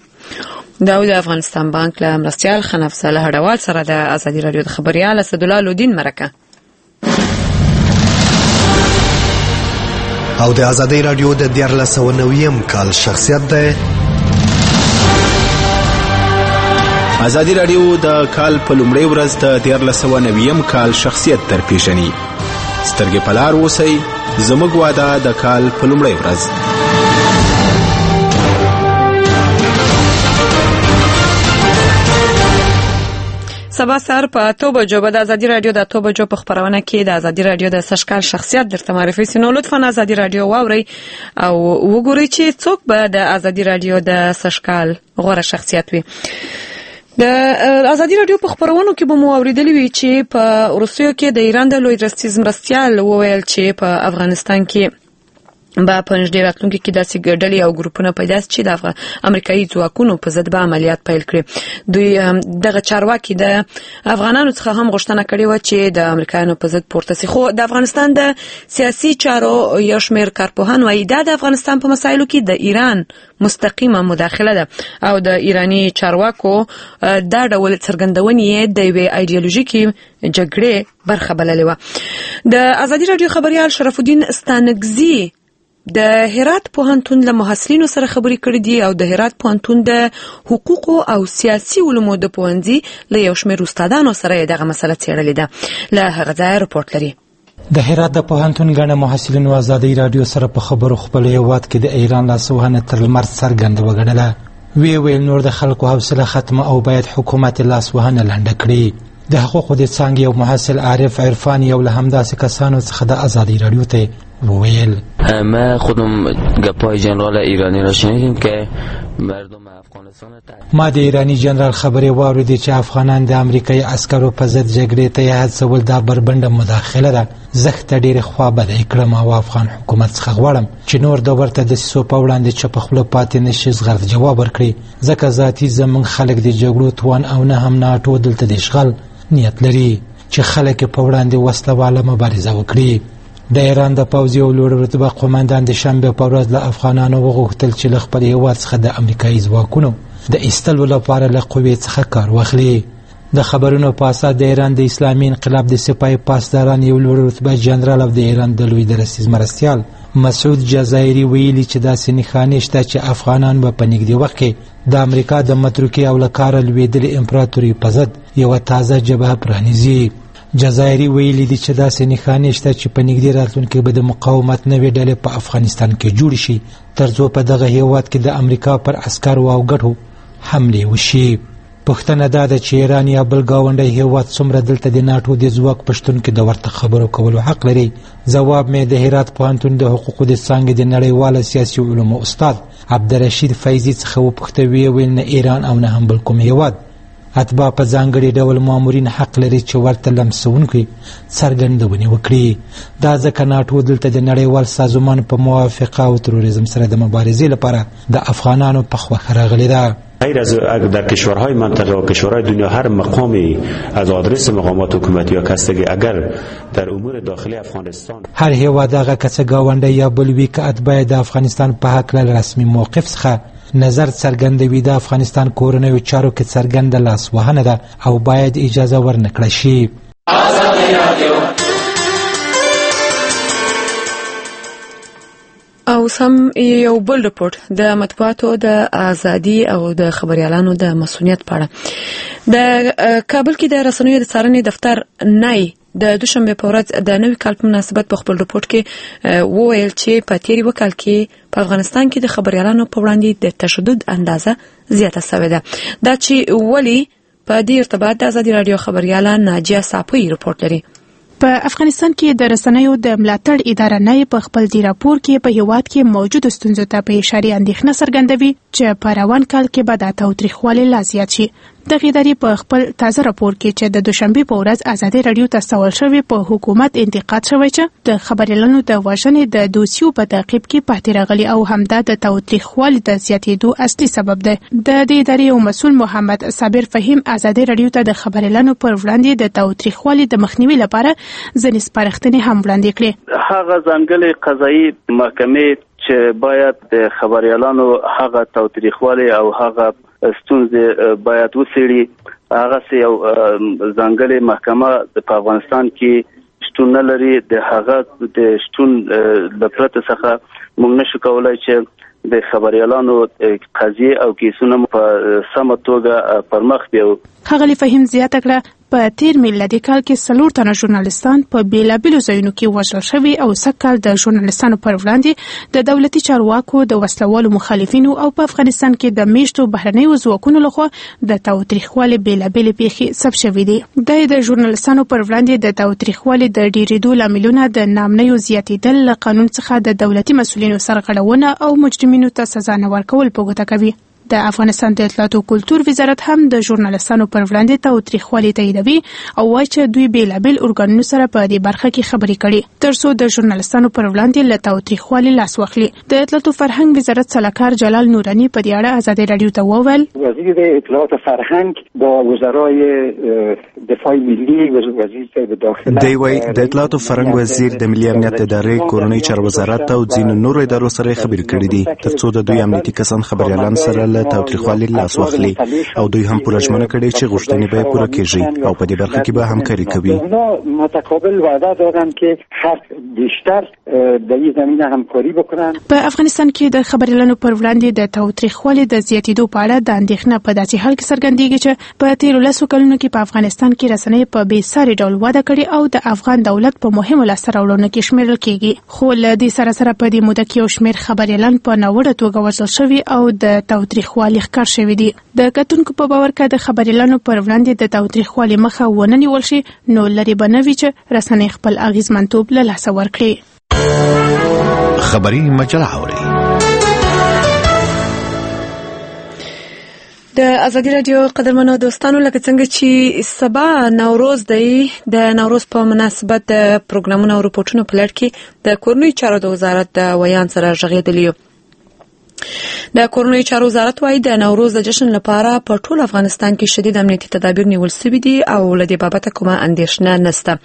Speaker 1: دا د افغانستان بانک له مرستیال خان افضل هډوال سره د ازادي رادیو د خبريال اسدالله لودین مرکه.
Speaker 18: او د ازادي رادیو د دیارلس سوه نویم کال شخصیت ده.
Speaker 12: ازادي رادیو د کال په لومړۍ ورځ د دیارلس سوه نویم کال شخصیت در پیژني. سترګې په لار اوسئ، زموږ واده د کال په لومړۍ ورځ.
Speaker 1: سبا سهار په اته بجو به د ازادي رادیو د اته بجو په خبرونه کې د ازادي رادیو د سشکال شخصیت درته معرفي سينو. لطفا ازادي رادیو واورئ او وګورئ چې څوک به د ازادي رادیو د سشکال غوره شخصیت وي. د ازادي رادیو په خبرونو کې به مو اوریدلی وي چې په روسیو کې د ایران د لوی درستیز مرستیال وویل چې په افغانستان کې با پنځ ډیر راتلونکي کې داسې ګډلې او ګروپونه پیدا شي چې د امریکایي ځواکونو په ضد به عملیات پیل کړي. دوی دغه چارواکي د افغانانو څخه هم غوښتنه کړې و چې د امریکایانو په ضد پورته شي. خو د افغانستان د سیاسي چارو یو شمېر کارپوهان وايي دا د افغانستان په مسایلو کې د ایران مستقیمه مداخله ده او د ایرانی چارواکو دا ډول څرګندونې د یوې ایډیالوژیکي جګړې برخه بللې و. د ازادي رادیو خبريال شرف الدین ستانکزي د هرات پوهنتون له محصلینو سره خبرې کړې دي او د هرات پوهنتون د حقوقو او سیاسي علومو د پوهنځي له یو شمېر استادانو سره دغه مسله څېړلې ده. له هغه ځایه رپورټ لري.
Speaker 19: د هرات د پوهنتون ګڼه محصلینو ازادي رادیو سره په خبرو خپل هیواد کې د ایران لاسوهنه تر لمر څرګنده وګڼله. وی ویل نور د خلکو حوصله ختمه او باید حکومت لاسوهنه لنډه کړي. د حقوقو د څانګې یو محصل عارف عرفان یو له همداسې کسانو څخه د ازادي رادیو ته وویل
Speaker 20: ما خودم گپای جنرال ایرانی را شنیدیم که مردم افغانستان
Speaker 19: ما د ایرانی جنرال خبرې واورېدې چې افغانان د امریکایي عسکرو په ضد جګړې ته یې هڅول دا بربنډه مداخله ده. زه ښه ډېرې خوابدی کړم او افغان حکومت څخه غواړم چې نور د ورته دسیسو په وړاندې چپه خوله پاتې نه شي، زغرد جواب ورکړي، ځکه ذاتي زموږ خلک د جګړو توان او نه هم ناټو دلته د اشغال نیت لري چې خلک په وړاندې وسله واله مبارزه وکړي. د ایران د پوځي او لوړ رتبه قومندان د شنبه په ورځ له افغانانو وغوښتل چې له خپل هېواد څخه د امریکایي ځواکونو د ایستلو لپاره له قوې څخه کار واخلي. د خبرونو په اساس د ایران د اسلامي انقلاب د سپاه پاسداران یو لوړ رتبه جنرال او د ایران د لوی درسیز مرستیال مسعود جزایري ویلي چې داسې نښانې شته چې افغانان به په نږدې وخت کې د امریکا د متروکې او له کاره لوېدلې امپراتورۍ په ضد یوه تازه جبهه پرانیزي. جزایري ویلي دي چې داسې نښانې شته چې په نږدې راتلونکي به د مقاومت نوې ډلې په افغانستان کې جوړې شي تر څو په دغه هېواد کې د امریکا پر عسکرو او ګټو حملې وشي. پوښتنه دا ده چې ایران یا بل ګاونډی هېواد څومره دلته د ناټو د ځواک په شتون کې د ورته خبرو کولو حق لري. ځواب مې د هرات پوهنتون د حقوقو د څانګې د نړیواله سیاسي علومو استاد عبدالرشید فیضي څخه وپوښته، ویې ویل نه ایران او نه هم بل کوم هېواد اتباع په ځانګړي ډول مامورین حق لري چې ورته لمسونکي څرګندونې وکړي. دا ځکه ناټو دلته د نړیوال سازمان په موافقه او تروریزم سره د مبارزې لپاره د افغانانو په خوښه راغلې ده.
Speaker 21: غیر از در کشورهای منطقه و کشورهای دنیا هر مقامی از آدرس مقامات حکومتی یا کسایی اگر در امور داخلی افغانستان
Speaker 19: هر هیواد هغه کس ګاونډی یا بل وی که اتباع د افغانستان په هکله رسمي موقف څخه نظر څرګندوي د افغانستان کورنیو چارو کې څرګنده لاسوهنه ده او باید اجازه ورنکړه شي.
Speaker 1: او سم یو بل رپورټ د مطبوعاتو د ازادي او د خبريالانو د مسؤلیت په اړه د کابل کې د رسنیو د څارنې دفتر نای د دوشنبه په ورځ د نوي کال په مناسبت په خپل رپورت کې وویل چې په تیری وکال کې په افغانستان کې د خبريالانو په وړاندې د تشدد اندازه زیاته شوې ده. دا چې ولی په دې ارتباط د ازادي رادیو خبرياله ناجیه صافی رپورت لري.
Speaker 22: په افغانستان کې د رسنیو د ملاتړ اداره نه په خپل دی راپور کې په هیواد کې موجود ستونزو ته په اشاره اندېښنه څرګندوي چې په روان کال کې به د تاوتریخوالي لا زیات شي. دغه ادارې په خپل تازه راپور کې چې د دوشنبه په ورځ ازادي رادیو ته سوال شوی په حکومت انتقاد شوی چې د خبريالانو د وژنې د دوسیو په تعقیب کې پاتې راغلي او همدا د تاوتریخوالي د زیاتېدو اصلي سبب ده. د دې ادارې یو مسؤل محمد صابر فهیم ازادي رادیو ته د خبريالانو پر وړاندې د تاوتریخوالي د مخنیوي لپاره ځینې سپارښتنې هم وړاندې کړې.
Speaker 23: هغه ځانګړي قضایي محکمې چې باید د خبريالانو هغه تاوتریخوالي او هغه ستونزې باید وڅېړي، هغه یو ځانګړې محکمه په افغانستان کې شتون نه لري. د هغه د شتون د پرته څخه موږ نشو کولای چې د خبريالانو قضیې او کیسونه په سمه توګه پرمخ بیاو.
Speaker 22: ښاغلي فهیم زیاته کړه په تیر میلادي کال کې څلور تنه ژورنالیستان په بیلابیلو ځایونو کې وژل شوي او سږ کال د ژورنالیستانو پر وړاندې د دولتي چارواکو د وسلوالو مخالفینو او په افغانستان کې د میشتو بهرنیو ځواکونو لخوا د تاوتریخوالي بیلابیلې پیښې ثبت شوي دي. د د ژورنالیستانو پر وړاندې د تاوتریخوالي د ډیریدو لاملونه د نامنیو زیاتېدل له قانون څخه د دولتي مسؤلینو سرغړونه او مجرمینو ته سزا نه ورکول په ګوته کوي. د افغانستان د اطلاعات او کلتور وزارت هم د ژورنالیستانو پر وړاندې تاوتریخوالي تاییدوي او وایي چې دوی بیلابیل ارګانونو سره په دې برخه کې خبرې کړي ترڅو د ژورنالیستانو پر وړاندې له تاوتریخوالي لاس واخلي. د اطلاعات او فرهنګ وزارت سلاکار جلال نورانی په دې اړه ازادي رادیو ته وویل
Speaker 24: وزیر اطلاعات و فرهنګ با وزرای دفاع ملی و وزیر داخله
Speaker 25: دی وای د اطلاعات او فرهنګ وزیر د ملي امنیت ادارې کورنۍ چارو وزارت او ځینو نورو ادارو سره خبرې کړې دي ترڅو د دوی امنیتي کسان خبريالان سره له تاوتریخوالي لاس واخلي او دوی هم پوره ژمنه کړې چې غوښتنې به پوره کیږي او په دې برخه کې به همکاري کوي.
Speaker 24: متقابل وعده دادن که هر بیشتر در این زمینه همکاری بکنن.
Speaker 22: په افغانستان کې د خبريالانو پر وړاندې د تاوتریخوالي د زیاتېدو په اړه د اندېښنه په داسې حال کې څرګندېږي چې په تیرو لسو کلونو کې په افغانستان کې رسنۍ په بې ساري ډول وده کړې او د افغان دولت په مهمو لاسته راوړنو کې شمیرل کېږي. خو له دې سره سره په دې موده کې یو شمېر خبريالان په ناوړه توګه وژل شوي او د تاوتریخوالي ښکار شوي دي. د کتونکو په باور کې د خبريالانو پر وړاندې د تاوتریخوالي مخه ونه نیول شي نو لرې به نه وي چې رسنۍ خپل اغیزمنتوب له لاسه ورکړي.
Speaker 18: خبری مجله اوري.
Speaker 1: د ازادي رادیو قدرمنو دوستانو، لکه څنګه چې سبا نوروز دی، د نوروز په مناسبت د پروګرامونو او رپورټونو په لړ کې د کورنیو چارو د وزارت د ویان سره غږېدلی یو. د کورنیو چارو وزارت وايي د نوروز د جشن لپاره په ټول افغانستان کې شدید امنیتي تدابیر نیول شوي دي او له دې بابته کومه اندېښنه نشته.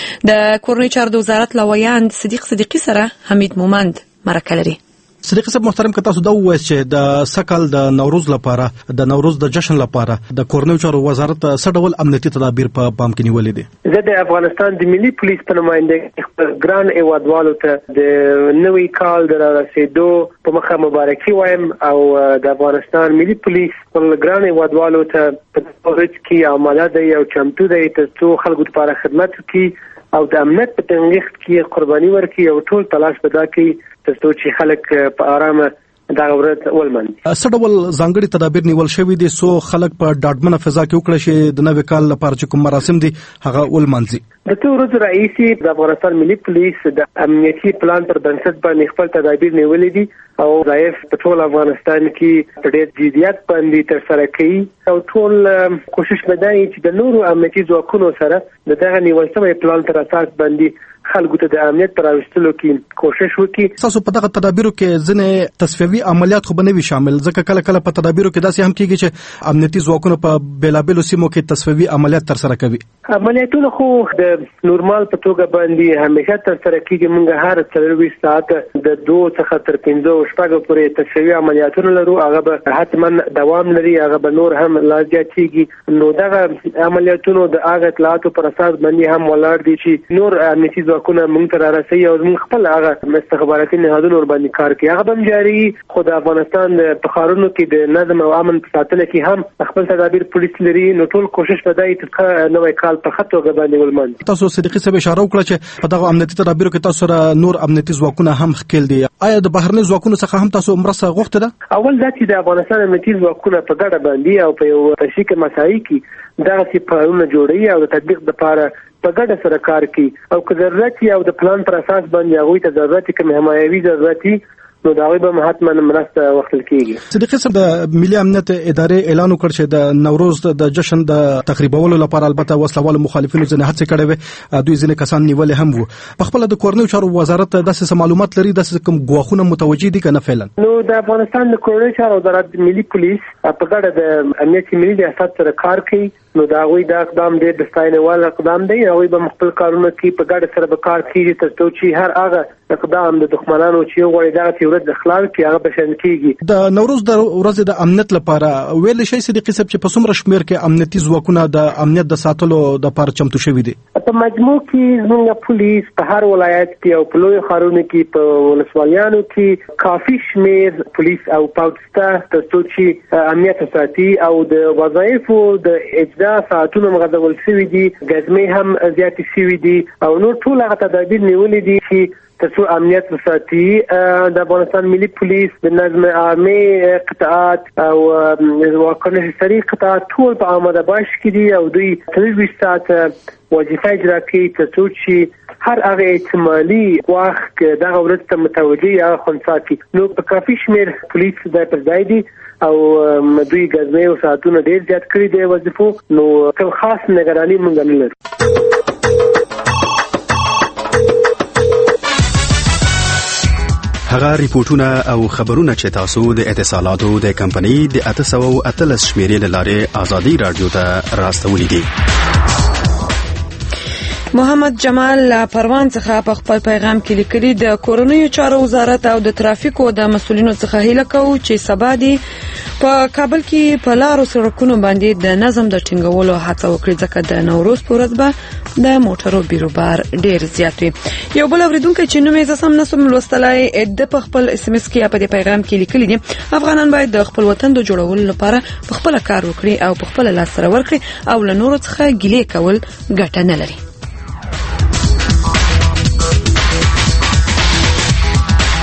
Speaker 1: د کورنیو چارو د وزارت له ویان صدیق صدیقي سره حمید مومند مرکه لري.
Speaker 13: صدیق صاحب محترم، که تاسو دا ووایئ چې د سکل د نوروز لپاره د نوروز د جشن لپاره د کورنیو چارو وزارت څه ډول امنیتي تدابیر په پام کې نیولې دي؟
Speaker 2: زه د افغانستان د ملي پولیس په نمائندګۍ خپل ګران هیوادوالو ته د نوي کال د رارسېدو په مخه مبارکي وایم او د افغانستان ملي پولیس خپل ګران هیوادوالو ته په ورځ کې آماده دی او چمتو دی ترڅو خلکو لپاره خدمت وکړي او د امنیت په ټینګښت کې قرباني ورکړي او ټول تلاش پیدا کړي ترڅو چې خلک په آرامه دا ورځ ولمني.
Speaker 13: څه ډول ځانګړي تدابیر نیول شوي دي څو خلک په ډاډمنه فضا کې وکړي چې د نوي کال لپاره چې کوم مراسم دي هغه ولمنځي؟
Speaker 2: د څو ورځو راهیسې د افغانستان ملي پولیس د امنیتي پلان پر بنسټ باندې خپل تدابیر نیولې دي او ضعیف په ټول افغانستان کې په ډېر جديت باندې ترسره کوي او ټول کوشش بدایي چې د نورو امنیتي ځواکونو سره د دغه نیول شوی پلان پر اساس باندې خلکو ته د امنیت پر راوستلو کې کوشش وکړي.
Speaker 13: تاسو په دغه تدابیرو کې ځنې تصفیوي عملیات خو به نه وي شامل، ځکه کله کله په تدابیرو کې داسې هم کېږي چې امنیتي ځواکونه په بیلابېلو سیمو کې تصفیوي عملیات ترسره کوي.
Speaker 2: عملیاتونه خو د نورمال په توګه باندې همیشه ترسره کېږي. موږ هر څلورویشت ساعت د دوه څخه تر پنځه شپږو پورې تصفیوي عملیاتونه لرو. هغه به حتما دوام لري، هغه به نور هم لا زیاتېږي. نو دغه عملیاتونو د هغه اطلاعاتو پر اساس باندې هم ولاړ دي چې نور امنیتي ځواکونه موږ ته رارسوي او موږ خپل هغه استخباراتي نهادونه ورباندې کار کوي. هغه به جاري خو د افغانستان په ښارونو کې د نظم او امن په ساتلو کې هم خپل تدابیر پولیس لري. نو ټول کوشش به دی چې نوی کال په ښه توګه باندې ولمانځي.
Speaker 13: تاسو صدیقي صاحب اشاره وکړه چې په دغه امنیتي تدابیرو کې تاسو سره نور امنیتي ځواکونه هم ښکېل دي. آیا د بهرني ځواکونو څخه هم تاسو مرسته غوښتې ده؟
Speaker 2: اول دا چې د افغانستان امنیتي ځواکونه په ګډه باندې او په یو تشریک مساعي کې دغسې پلانونه جوړوي او د تطبیق لپاره په ګډه سره کار کوي او که ضرورت او د پلان پر اساس باندې هغوی ته ضرورت کوم حمایوي ضرورت نو دا غوي به حتما مرسته وختل کیږي.
Speaker 13: صدیقي صاحب د ملي امنیت ادارې اعلان وکړ چې د نوروز د جشن د تقریبولو لپاره البته وسلوال مخالفینو ځنه هڅه کړې وي، دوی ځنه کسان نیولې هم وو. په خپل د کورنیو چارو وزارت داسې معلومات لري، داسې کوم غواخونه متوجي دي کنه فعلا؟
Speaker 2: نو د افغانستان د کورنیو چارو وزارت ملي پولیس په ګډه د امنیتي ملي ریاست سره کار کوي. نو دا غوي دا اقدام ډېر د ستاینې وړ اقدام دی. هغوی به خپل کارونه کوي، په ګډه سره به کار کوي ترڅو چې هر هغه اقدام د دښمنانو چې غواړي دغه ورځ د خلال کې هغه بشن کیږي.
Speaker 13: د نوروز د ورځې د امنیت لپاره ویل شي صدیقي صاحب چې په څومره شمېر کې امنیتي ځواکونه د امنیت د ساتلو د لپاره چمتو شوي دي؟
Speaker 2: په مجموع کې زموږ پولیس په هر ولایت کې او په لویو ښارونو کې په ولسوالیانو کې کافي شمېر پولیس او پوځ شته ترڅو چې امنیت وساتي او د وظایفو د اجرا ساعتونه مغذول شوي دي، ګزمې هم زیاتې شوي دي او نور ټول هغه تدابیر نیولې دي چې ترڅو امنیت وساتي. د افغانستان ملي پولیس د نظم عامه قطاعات او واقعي سری قطاعات ټول په آماده باش کې دي او دوی څلوېښت ساعت وظیفه اجرا کوي ترڅو چې هر هغه احتمالي وخت دغه ورځ ته متوجه یا خنثی کی. نو په کافي شمېر پولیس د پردای دي او دوی ګزمې او ساعتونه ډېر زیات کړي دي وظیفو. نو کوم خاص نگرانی مونږ نه لرو.
Speaker 25: هغه ریپورتونه او خبرونه چې تاسو د اتصالاتو د کمپنۍ د اته سوه اتلس شمیرې له لارې ازادي رادیو ته راستولي دي.
Speaker 1: محمد جمال پروان څخه په خپل پیغام کې لیکلي د کورنیو چارو وزارت او د ترافیکو د مسولینو څخه هیله کوو چې سبا دی په کابل کې په لارو سړکونو باندې د نظم د ټینګولو هڅه وکړي، ځکه د نوروز په ورځ به د موټرو بیروبار ډیر زیات وي. یو بل اوریدونکو چې نوم یې سم نسم لوستلای د په خپل اس ام اس کې په پیغام کې لیکلي دي افغانان باید د خپل وطن د جوړولو لپاره په خپل کار وکړي او په خپل لاس سره ورکړي او له نورو څخه ګیلې کول ګټه نه لري.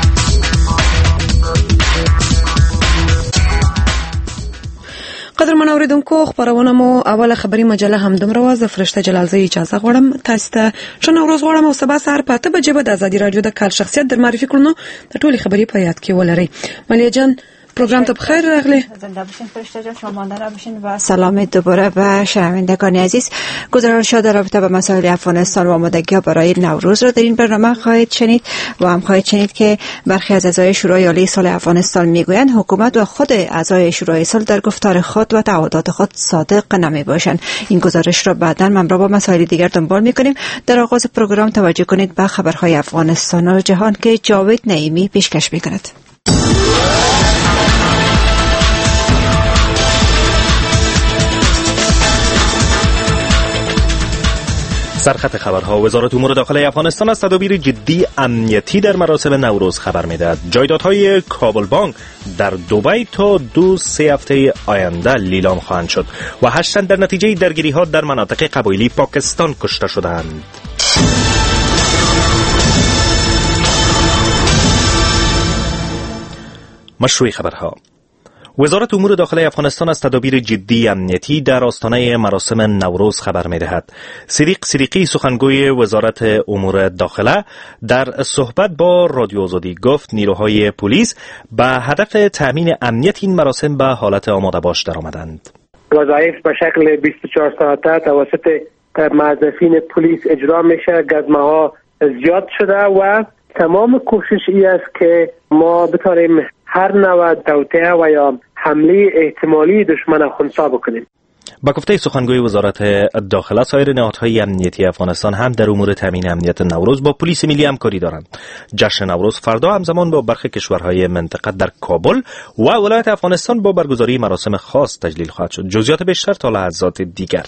Speaker 1: قدرمنو ګران اوریدونکو خبرونه مو اوله خبري مجله هم دومره وازه فرشته جلالزی اجازه غواړم تاسو ته ښه نوروز غواړم او سبا سهار په اته بجې به د ازادي رادیو د کال شخصیت در معرفي کړو د ټولي خبري په یاد کې ولرئ. ملیا جان پروگرام ته بخیر راغلی.
Speaker 9: زنده باشین فرشته جان، شما مانده باشین و سلام دوباره به شنوندگان عزیز. گزارش‌ها در رابطه با مسائل افغانستان و آمادگی‌ها برای نوروز را در این برنامه خواهید شنید و هم خواهید شنید که برخی از اعضای شورای عالی صلح افغانستان میگویند حکومت و خود اعضای شورای صلح در گفتار خود و تعهدات خود صادق نمیباشند. این گزارش را بعداً همراه با مسائل دیگر دنبال می‌کنیم. در آغاز پروگرام توجه کنید به خبرهای افغانستان و جهان که جاوید نعیمی پیشکش می‌کند.
Speaker 3: سرخط خبرها. وزارت امور داخلی افغانستان از تدابیر جدی امنیتی در مراسم نوروز خبر می‌دهد. جایدادهای کابل بانک در دبی تا دو سه هفته آینده لیلام خواهند شد و هشت تن در نتیجه درگیری‌ها در مناطق قبایلی پاکستان کشته شدند. مشروع خبرها. وزارت امور داخلی افغانستان از تدابیر جدی امنیتی در آستانه مراسم نوروز خبر می‌دهد. صدیق صدیقی سخنگوی وزارت امور داخله در صحبت با رادیو آزادی گفت نیروهای پلیس به هدف تامین امنیت این مراسم به حالت آماده باش درآمدند.
Speaker 2: وظایف به شکل بیست و چهار ساعته توسط موظفین پلیس اجرا میشه. گزمه‌ها زیاد شده و تمام کوشش ای است که ما بتوانیم هر نوع توطئه و یا حمله احتمالی دشمن خنثی بکنیم.
Speaker 3: با گفته سخنگوی وزارت داخله سایر نهادهای امنیتی افغانستان هم در امور تامین امنیت نوروز با پلیس ملی همکاری دارند. جشن نوروز فردا همزمان با برخی کشورهای منطقه در کابل و ولایت افغانستان با برگزاری مراسم خاص تجلیل خواهد شد. جزئیات بیشتر تا لحظات دیگر.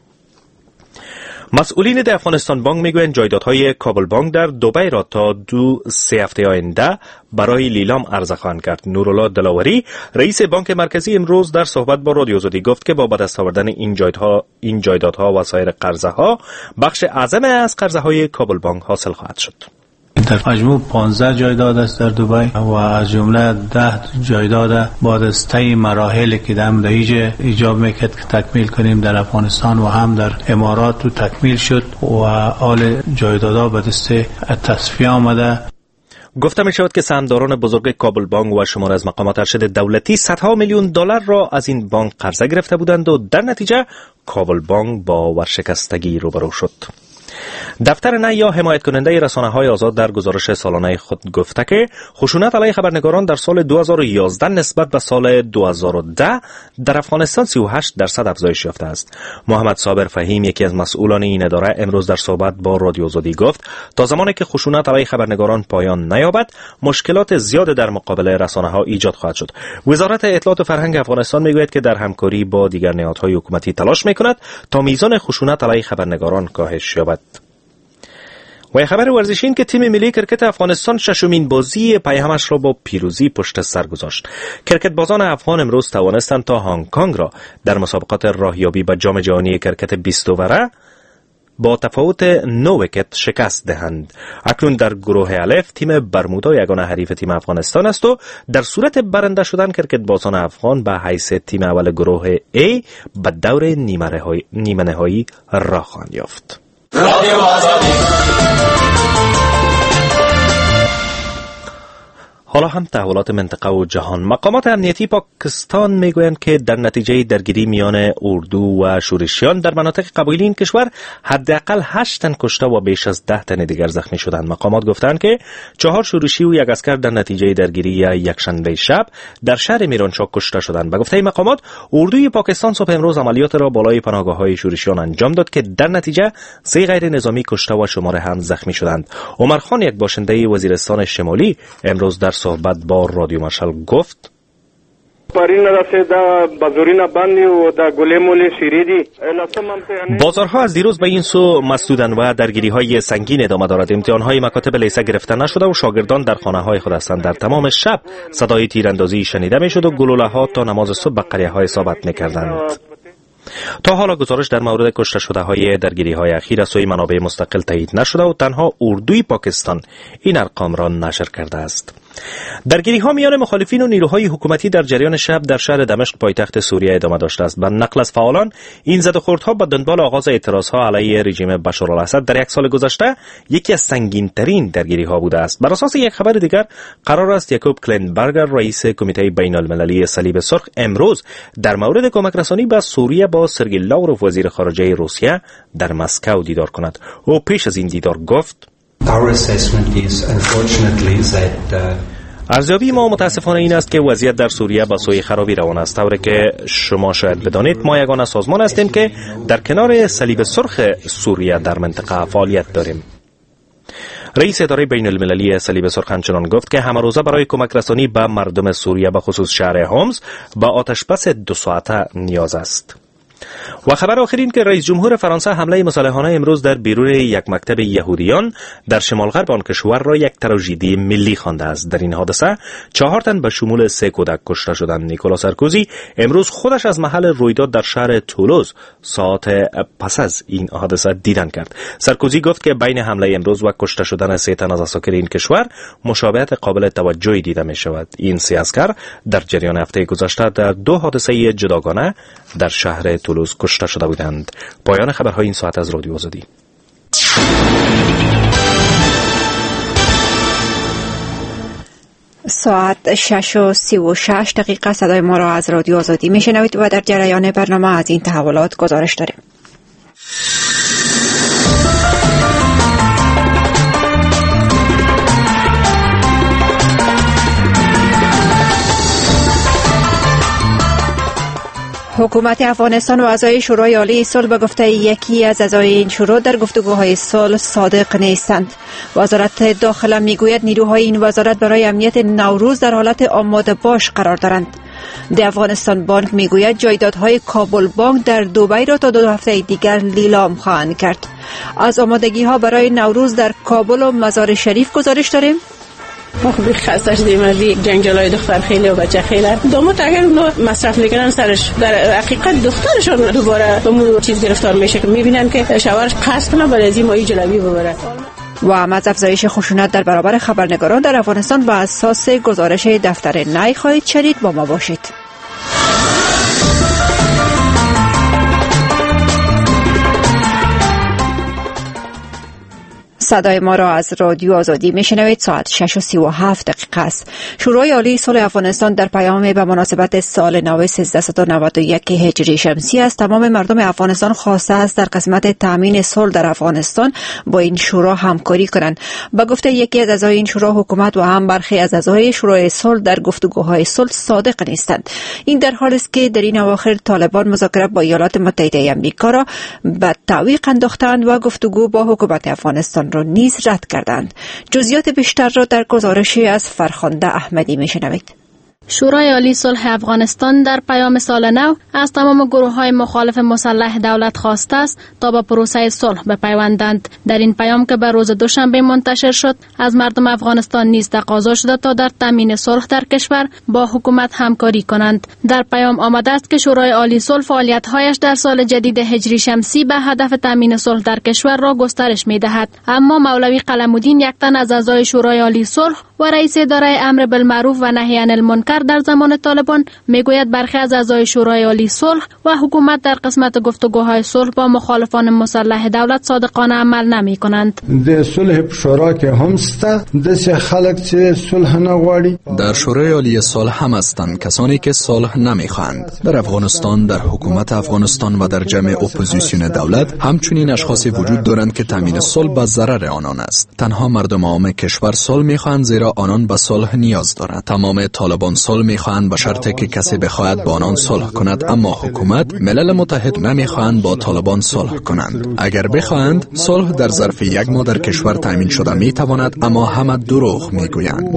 Speaker 3: مسئولین در افغانستان بانک میگویند جایدادهای کابل بانک در دبی را تا دو سه هفته آینده برای لیلام عرضه خواهند کرد. نورالله دلاوری رئیس بانک مرکزی امروز در صحبت با رادیو آزادی گفت که با به دست آوردن این جایدادها این جایدادها و سایر قرضه ها بخش اعظم از قرضه های کابل بانک حاصل خواهد شد.
Speaker 5: در مجموع پانزده جایداد است در دبی و از جمله ده جایداد بعد از طی مراحلی که در نتیجه ایجاب میکرد که تکمیل کنیم در افغانستان و هم در امارات و تکمیل شد و حال جایدادها به دست تصفیه آمده.
Speaker 3: گفته می شود که سهامداران بزرگ کابل بانک و شمار از مقامات ارشد دولتی صدها میلیون دلار را از این بانک قرضه گرفته بودند و در نتیجه کابل بانک با ورشکستگی روبرو شد. دفتر نه یا حمایت کننده رسانه‌های آزاد در گزارش سالانه خود گفته که خشونت علیه خبرنگاران در سال دو هزار و یازده نسبت به سال دو هزار و ده در افغانستان سی و هشت درصد افزایش یافته است. محمد صابر فهیم یکی از مسئولان این اداره امروز در صحبت با رادیو آزادی گفت تا زمانی که خشونت علیه خبرنگاران پایان نیابد مشکلات زیاد در مقابل رسانه‌ها ایجاد خواهد شد. وزارت اطلاعات و فرهنگ افغانستان میگوید که در همکاری با دیگر نهادهای حکومتی تلاش میکند تا میزان خشونت علیه خبرنگاران کاهش یابد. و خبر ورزشی این که تیم ملی کرکت افغانستان ششمین بازی پیهمش را با پیروزی پشت سر گذاشت. کرکت بازان افغان امروز توانستند تا هنگ کنگ را در مسابقات راهیابی به جام جهانی کرکت بیست اووره با تفاوت نه ویکت شکست دهند. اکنون در گروه الف تیم برمودا یگانه حریف تیم افغانستان است و در صورت برنده شدن کرکت بازان افغان به حیث تیم اول گروه A به دور نیمه نهایی راه خواهند یافت. حالا هم تحولات منطقه و جهان. مقامات امنیتی پاکستان میگویند که در نتیجه درگیری میان اردو و شورشیان در مناطق قبایلی این کشور حداقل هشت تن کشته و بیش از ده تن دیگر زخمی شدند. مقامات گفتند که چهار شورشی و یک عسکر در نتیجه درگیری یکشنبه شب در شهر میرانشاه کشته شدند. به گفته مقامات اردوی پاکستان صبح امروز عملیات را بالای پناهگاه‌های شورشیان انجام داد که در نتیجه سه غیر نظامی کشته و شمار هم زخمی شدند. عمر خان یک باشنده وزیرستان شمالی امروز در صحبت با رادیو مارشال گفت بازارها از دیروز به این سو مسدودن و درگیری‌های سنگین ادامه دارد. امتحان‌های مکاتب لیسه گرفته نشده و شاگردان در خانه‌های خود هستند. در تمام شب صدای تیراندازی شنیده می‌شد و گلوله‌ها تا نماز صبح به قریه‌ها اصابت می‌کردند. تا حالا گزارش در مورد کشته شده های درگیری های اخیر از سوی منابع مستقل تایید نشده و تنها اردوی پاکستان این ارقام را نشر کرده است. درگیری ها میان مخالفین و نیروهای حکومتی در جریان شب در شهر دمشق پایتخت سوریه ادامه داشته است. به نقل از فعالان، این زدوخوردها به دنبال آغاز اعتراضها علیه رژیم بشارالاسد در یک سال گذشته یکی از سنگین‌ترین درگیری ها بوده است. بر اساس یک خبر دیگر، قرار است یاکوب کلینبرگر، رئیس کمیته بین المللی صلیب سرخ، امروز در مورد کمک رسانی به سوریه با سرگئی لاوروف وزیر خارجه روسیه در مسکو دیدار کند. او پیش از این دیدار گفت: ارزیابی ما متاسفانه این است که وضعیت در سوریه به سوی خرابی روان است. طوری که شما شاید بدانید، ما یگانه سازمان هستیم که در کنار صلیب سرخ سوریه در منطقه فعالیت داریم. رئیس اداره بین المللی صلیب سرخ همچنان گفت که همه روزه برای کمک رسانی به مردم سوریه به خصوص شهر هومس به آتش بس دو ساعته نیاز است. و خبر آخر این که رئیس جمهور فرانسه حمله مسلحانه امروز در بیرون یک مکتب یهودیان در شمال غرب آن کشور را یک تراژدی ملی خوانده است. در این حادثه چهار تن به شمول سه کودک کشته شدند. نیکولا سارکوزی امروز خودش از محل رویداد در شهر تولوز ساعت پس از این حادثه دیدن کرد. سارکوزی گفت که بین حمله امروز و کشته شدن سه تن از عساکر این کشور مشابهت قابل توجهی دیده می شود. این سه عسکر در جریان هفته گذشته در دو حادثه جداگانه در شهر تولوز کشته شده بودند. پایان خبرهای این ساعت از رادیو آزادی.
Speaker 9: ساعت شش و سی و شش دقیقه صدای ما را از رادیو آزادی میشنوید و در جریان برنامه از این تحولات گزارش داریم. حکومت افغانستان و اعضای شورای عالی صلح به گفته یکی از اعضای این شورا در گفتگوهای صلح صادق نیستند. وزارت داخله میگوید نیروهای این وزارت برای امنیت نوروز در حالت آماده باش قرار دارند. د افغانستان بانک میگوید جایدادهای کابل بانک در دبی را تا دو هفته دیگر لیلام خواهند کرد. از آمادگی ها برای نوروز در کابل و مزار شریف گزارش داریم.
Speaker 6: ما خوبی خسته شدیم از جنجالای دختر خیلی و بچه خیلی. داماد اگر اونا مصرف میکنن سرش در حقیقت دخترشون دوباره به مو چیز گرفتار میشه که میبینن که شوهرش قصد کنه بعد از این مایی جلبی ببره.
Speaker 9: و هم از افزایش خشونت در برابر خبرنگاران در افغانستان بر اساس گزارش دفتر نی خواهید شنید. با ما باشید. صدای ما را از رادیو آزادی میشنوید. ساعت شش و سی و هفت دقیقه است. شورای عالی صلح افغانستان در پیامی به مناسبت سال نو سیزده و نود و یک هجری شمسی از تمام مردم افغانستان خواسته است در قسمت تامین صلح در افغانستان با این شورا همکاری کنند. با گفته یکی از اعضای این شورا، حکومت و هم برخی از اعضای شورای صلح در گفتگوهای صلح صادق نیستند. این در حالی است که در این اواخر طالبان مذاکره با ایالات متحده آمریکا را به تعویق انداختند و گفتگو با حکومت افغانستان را نیز رد کردند. جزئیات بیشتر را در گزارشی از فرخنده احمدی میشنوید.
Speaker 7: شورای عالی صلح افغانستان در پیام سال نو از تمام گروه‌های مخالف مسلح دولت خواسته است تا به پروسه صلح بپیوندند. در این پیام که به روز دوشنبه منتشر شد، از مردم افغانستان نیز تقاضا شده تا در تامین صلح در کشور با حکومت همکاری کنند. در پیام آمده است که شورای عالی صلح فعالیت‌هایش در سال جدید هجری شمسی به هدف تامین صلح در کشور را گسترش می‌دهد. اما مولوی قلم‌الدین، یک تن از اعضای شورای عالی صلح و رئیس اداره امر بالمعروف و نهی عن المنکر در زمان طالبان، میگوید برخی از اعضای شورای عالی صلح و حکومت در قسمت گفتگوهای صلح با مخالفان مسلح دولت صادقانه عمل نمی کنند.
Speaker 8: د صلح شورا که همسته د خلک چې صلح نغواړي
Speaker 10: در شورای عالی صلح هم هستند کسانی که صلح نمیخواهند. در افغانستان، در حکومت افغانستان و در جمع اپوزیسیون دولت همچنین اشخاصی وجود دارند که تامین صلح به ضرر آنان است. تنها مردم عام کشور صلح میخواهند زیرا آنان به صلح نیاز دارند. تمام طالبان صلح میخواهند به شرطی که کسی بخواهد با آنان صلح کند، اما حکومت، ملل متحد نمیخواهند با طالبان صلح کنند. اگر بخواهند صلح در ظرف یک ماه در کشور تامین شده میتواند، اما همه دروغ میگویند.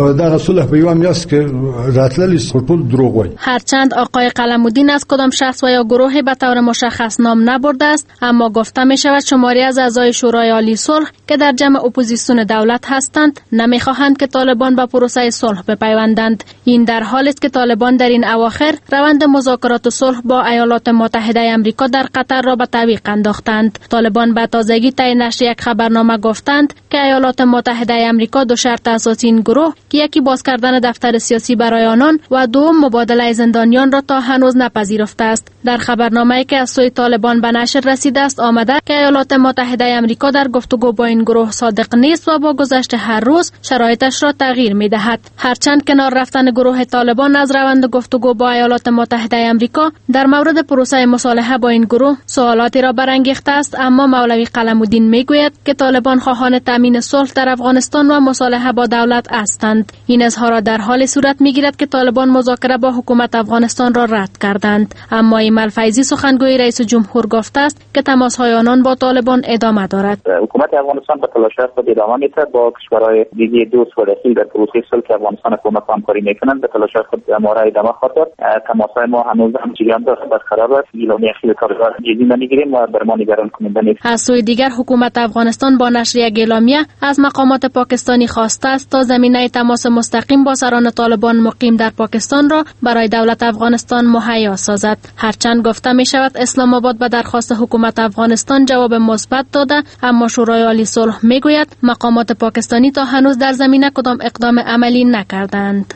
Speaker 7: هرچند آقای قلم‌الدین از کدام شخص و یا گروهی به طور مشخص نام نبرده است، اما گفته می شود شماری از اعضای شورای عالی صلح که در جمع اپوزیسیون دولت هستند نمیخواهند که طالبان به پروسه صلح بپیوندند. این در حالی است که طالبان در این اواخر روند مذاکرات صلح با ایالات متحده آمریکا در قطر را به تعویق انداختند. طالبان به تازگی طی نشر یک خبرنامه گفتند که ایالات متحده آمریکا دو شرط اساسی این گروه که یکی باز کردن دفتر سیاسی برای آنان و دوم مبادله زندانیان را تا هنوز نپذیرفته است. در خبرنامه‌ای که از سوی طالبان به نشر رسیده است آمده که ایالات متحده آمریکا در گفتگو با این گروه صادق نیست و با گذشت هر روز شرایطش را تغییر می‌دهد. هرچند کنار رفتن گروه طالبان از روند گفتگو با ایالات متحده آمریکا در مورد پروسه مصالحه با این گروه سوالاتی را برانگیخته است، اما مولوی قلم‌الدین میگوید که طالبان خواهان تامین صلح در افغانستان و مصالحه با دولت هستند. این اظهارات در حال صورت میگیرد که طالبان مذاکره با حکومت افغانستان را رد کردند، اما ایمل فیضی سخنگوی رئیس جمهور گفته است که تماس‌های آنان با طالبان ادامه دارد.
Speaker 11: حکومت افغانستان به تلاش‌های خود ادامه می‌دهد، با کشورهای دیگه دوست و رقیب در پروسه صلح که افغانستان کمک همکاری می‌کنند به تلاش‌های خود ما ادامه خواهد داد. تماس‌های ما هنوز هم جریان دارد، برقرار است. اعلامیه اخیر کارگزار جدی نمی‌گیریم و بر ما نگران کننده نیست.
Speaker 7: از سوی دیگر حکومت افغانستان با نشر یک اعلامیه از مقامات پاکستانی خواسته است تا زمینه تماس مستقیم با سران طالبان مقیم در پاکستان را برای دولت افغانستان مهیا سازد. هرچند گفته می شود اسلام آباد به درخواست حکومت افغانستان جواب مثبت داده، اما شورای عالی صلح می گوید مقامات پاکستانی تا هنوز در زمینه کدام اقدام عملی نکردند.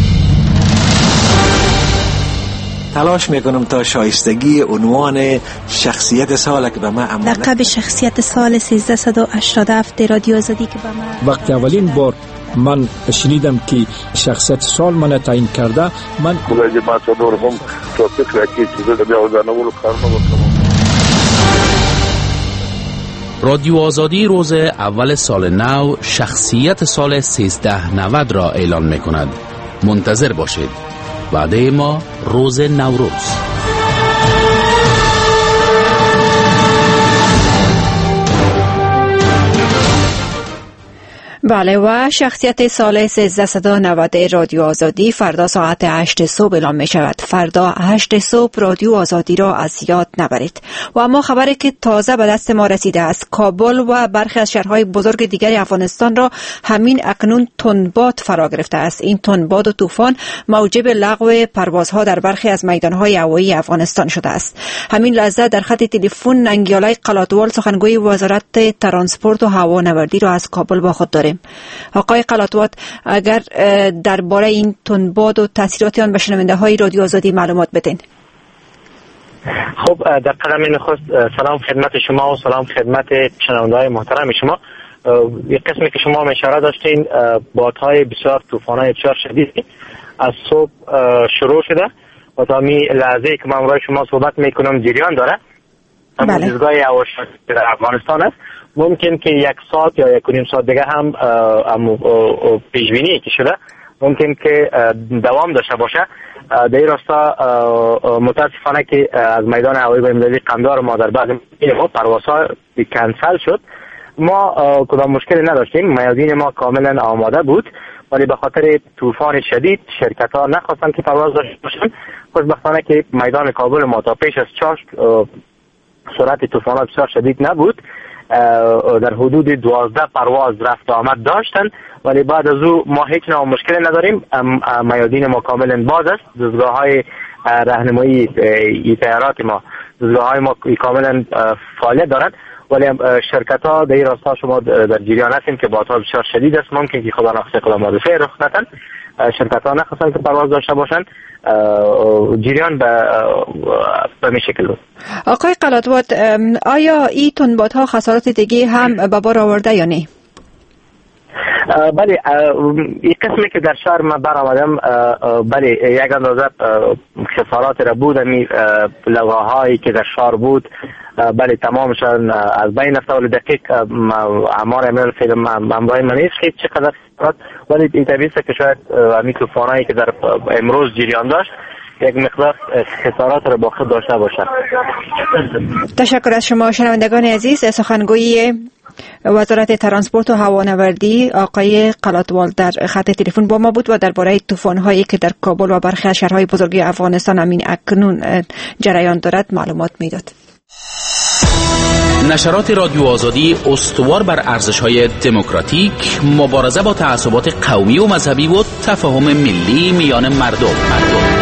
Speaker 14: تلاش میکنم تا شایستگی عنوان شخصیت سال که به من امانت
Speaker 15: لقب شخصیت سال سیزده و هشتاد و هفت رادیو آزادی که به من
Speaker 16: وقتی اولین بار من شنیدم که شخصیت سال من تعیین کرده، من
Speaker 17: کلاجی ما تو دور هم تو فکر کی چیزا بیا وزنولو کارونه وکړم.
Speaker 26: رادیو آزادی روز اول سال نو شخصیت سال سیزده نود را اعلان میکند. منتظر باشید. وعده ما روز نوروز.
Speaker 9: بله و شخصیت سال سیزده و نود رادیو آزادی فردا ساعت هشت صبح اعلام می شود. فردا هشت صبح رادیو آزادی را از یاد نبرید. و اما خبری که تازه به دست ما رسیده است، کابل و برخی از شهرهای بزرگ دیگر افغانستان را همین اکنون تندباد فرا گرفته است. این تندباد و طوفان موجب لغو پروازها در برخی از میدانهای هوایی افغانستان شده است. همین لحظه در خط تلفن ننگیالای قلاتوال سخنگوی وزارت ترانسپورت و هوانوردی را از کابل با خود داریم. آقای قلاتوات، اگر درباره این تندباد و تاثیرات آن به شنونده های رادیو آزادی معلومات بدین.
Speaker 27: خب در قدم نخست سلام خدمت شما و سلام خدمت شنونده های محترم شما. یک قسمی که شما اشاره داشتین، بادهای بسیار طوفان‌های بسیار شدید از صبح شروع شده و تا می لحظه که من برای شما صحبت میکنم جریان داره. اما دیزگاه هواشناسی در افغانستان است. ممکن که یک ساعت یا یک و نیم ساعت دیگه هم پیش بینی که شده ممکن که دوام داشته باشه. در این راستا متاسفانه که از میدان هوایی بین‌المللی قندهار ما در بعضی پروازها کنسل شد. ما کدام مشکلی نداشتیم، میادین ما کاملا آماده بود، ولی به خاطر طوفان شدید شرکت ها نخواستن که پرواز داشته باشن. خوشبختانه که میدان کابل ما تا پیش از چاشت سرعت طوفان بسیار شدید نبود. در حدود دوازده پرواز رفت آمد داشتن، ولی بعد از او ما هیچ نوع مشکلی نداریم. میادین ما کاملا باز است. دستگاه های راهنمایی تیارات ما دستگاه های ما کاملا فعالیت دارند، ولی شرکت ها در این راستا شما در جریان هستیم که بادها بسیار شدید است. ممکن که خدا نخواسته اقدام حادثه رخ ندهد، شرکت ها نخواستن که پرواز داشته باشن، جریان به به می شکل بود.
Speaker 9: آقای قلاتوات، آیا این تندبادها خسارات دیگه هم به بار آورده یا نه؟
Speaker 27: بله، این قسمی که در شهر من برآمدم، بله یک اندازه خسارات را بود. می لغاهایی که در شهر بود بله تمامشان از بین رفته، ولی دقیق اعمار امروز فیلم امرای من نیست که چقدر خسارات، ولی این طبیعی است که شاید همین طوفانایی که در امروز جریان داشت یک مقدار خسارات را با خود داشته باشد.
Speaker 9: تشکر از شما شنوندگان عزیز. سخنگوی وزارت ترانسپورت و هوانوردی آقای قلاتوال در خط تلفن با ما بود و درباره طوفان‌هایی که در کابل و برخی از شهرهای بزرگ افغانستان همین اکنون جریان دارد معلومات میداد.
Speaker 26: نشرات رادیو آزادی استوار بر ارزش‌های دموکراتیک، مبارزه با تعصبات قومی و مذهبی و تفاهم ملی میان مردم. مردم.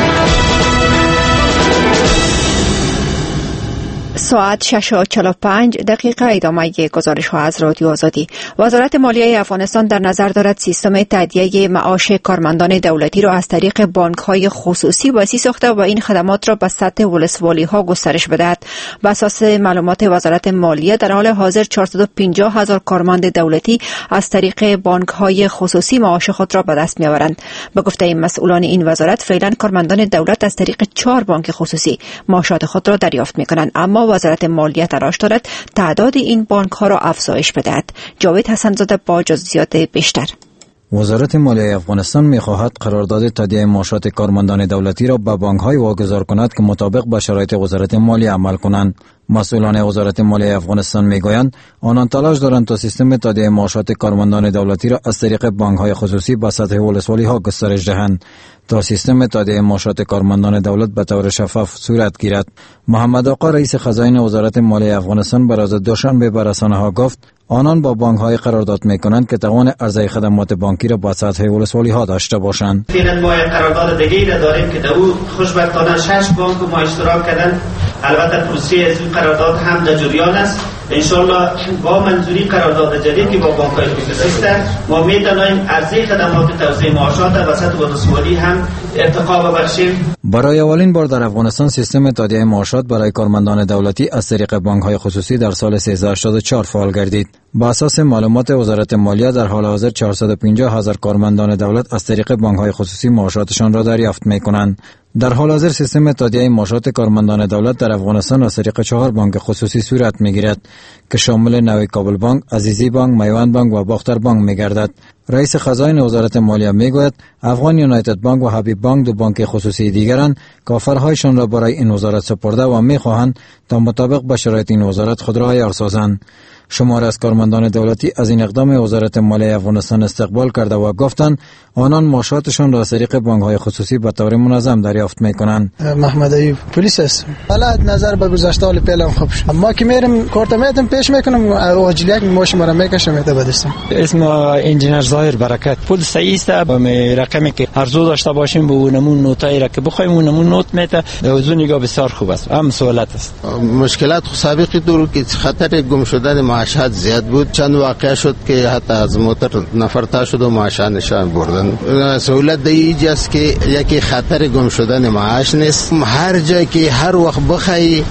Speaker 9: ساعت شش و چهل و پنج دقیقه ادامه گزارش ها از رادیو آزادی. وزارت مالیه افغانستان در نظر دارد سیستم تادیه معاش کارمندان دولتی را از طریق بانک های خصوصی وسیع ساخته و این خدمات را به سطح ولسوالی ها گسترش بدهد. بر اساس معلومات وزارت مالیه در حال حاضر چهارصد و پنجاه هزار کارمند دولتی از طریق بانک های خصوصی معاش خود را به دست می آورند. به گفته مسئولان این وزارت فعلا کارمندان دولت از طریق چهار بانک خصوصی معاشات خود را دریافت می کنند، اما وزارت مالیه تلاش دارد تعداد این بانک ها را افزایش بدهد. جاوید حسن‌زاده با جزئیات بیشتر.
Speaker 4: وزارت مالیه افغانستان می‌خواهد قرارداد تادیه معاشات کارمندان دولتی را به بانک‌های واگذار کند که مطابق با شرایط وزارت مالیه عمل کنند. مسئولان وزارت مالیه افغانستان میگویند آنان تلاش دارند تا سیستم تادیه معاشات کارمندان دولتی را از طریق بانک‌های خصوصی به سطح ولسوالی‌ها گسترش دهند تا سیستم تادیه معاشات کارمندان دولت به طور شفاف صورت گیرد. محمد آقا رئیس خزاین وزارت مالیه افغانستان به روز دوشنبه به رسانه‌ها گفت آنان با بانک‌های قرارداد می‌کنند که توان عرضه خدمات بانکی را با سطح ولسوالی‌ها داشته باشند.
Speaker 12: فعلا ما قرارداد دیگه‌ای را داریم که در او خوشبختانه شش بانک ما اشتراک کردند. البته پروسه از این قرارداد هم در جریان است. ان شاءالله با منظوری قرارداد جدید که با بانک‌های خصوصی است ما می‌توانیم عرضه خدمات توزیع معاشات و سطح ولسوالی هم ارتقا ببخشیم.
Speaker 4: برای اولین بار در افغانستان سیستم تادیه معاشات برای کارمندان دولتی از طریق بانک‌های خصوصی در سال سیزده هشتاد و چهار فعال گردید. با اساس معلومات وزارت مالیه در حال حاضر چهارصد و پنجاه هزار کارمندان دولت از طریق بانک‌های خصوصی معاشاتشان را دریافت می‌کنند. در حال حاضر سیستم تادیه معاشات کارمندان دولت در افغانستان از طریق چهار بانک خصوصی صورت می‌گیرد که شامل نوی کابل بانک، عزیزی بانک، میوند بانک و باختر بانک می‌گردد. رئیس خزاین وزارت مالیه میگوید افغان یونایتد بانک و حبیب بانک دو بانک خصوصی دیگرند که آفرهایشان را برای این وزارت سپرده و می‌خواهند تا مطابق با شرایط این وزارت خود را عیار سازند. شمار از کارمندان دولتی از این اقدام وزارت مالیه افغانستان استقبال کرده و گفتند آنان معاشاتشان را از طریق بانک‌های خصوصی به طور منظم دریافت می‌کنند.
Speaker 19: محمد ایوب پلیس است. حالا نظر به گذشته حال پیلم خوب شد. ما که میرم کارت میدم پیش میکنم عاجلیت ماش مرا میکشم میته بدستم.
Speaker 20: اسم انجینر ظاهر برکت. پول صحیح است. با رقمی که ارزو داشته باشیم به نمون نوتایی را که بخوایم اون نمون نوت میته وضو نگاه بسیار خوب است. هم سہولت است.
Speaker 21: مشکلات سابقی دور که خطر گم شدن معاشات زیاد بود. چند واقعه شد که حتی از موتر نفر تا شد و معاشات نشان بردن. سہولت دی است که یکی خطر گم شدن معاش نیست. هر جایی که هر وقت بخوای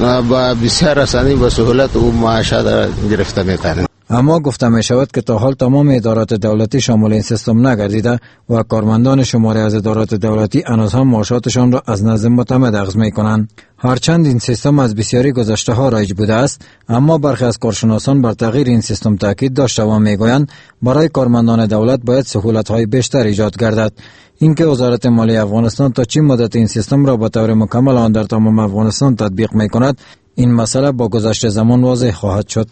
Speaker 21: با بسیار آسانی با سهولت او معاشات گرفته میتونن.
Speaker 4: اما گفته می شود که تا حال تمام ادارات دولتی شامل این سیستم نگردیده و کارمندان شماری از ادارات دولتی هنوز هم معاشاتشان را از نظم معتمد اخذ می کنند. هرچند این سیستم از بسیاری گذشته ها رایج بوده است، اما برخی از کارشناسان بر تغییر این سیستم تاکید داشته و میگویند برای کارمندان دولت باید سهولت های بیشتر ایجاد گردد. اینکه وزارت مالیه افغانستان تا چه مدت این سیستم را به طور مکمل آن در تمام افغانستان تطبیق می کند، این مسئله با گذشت زمان واضح خواهد شد.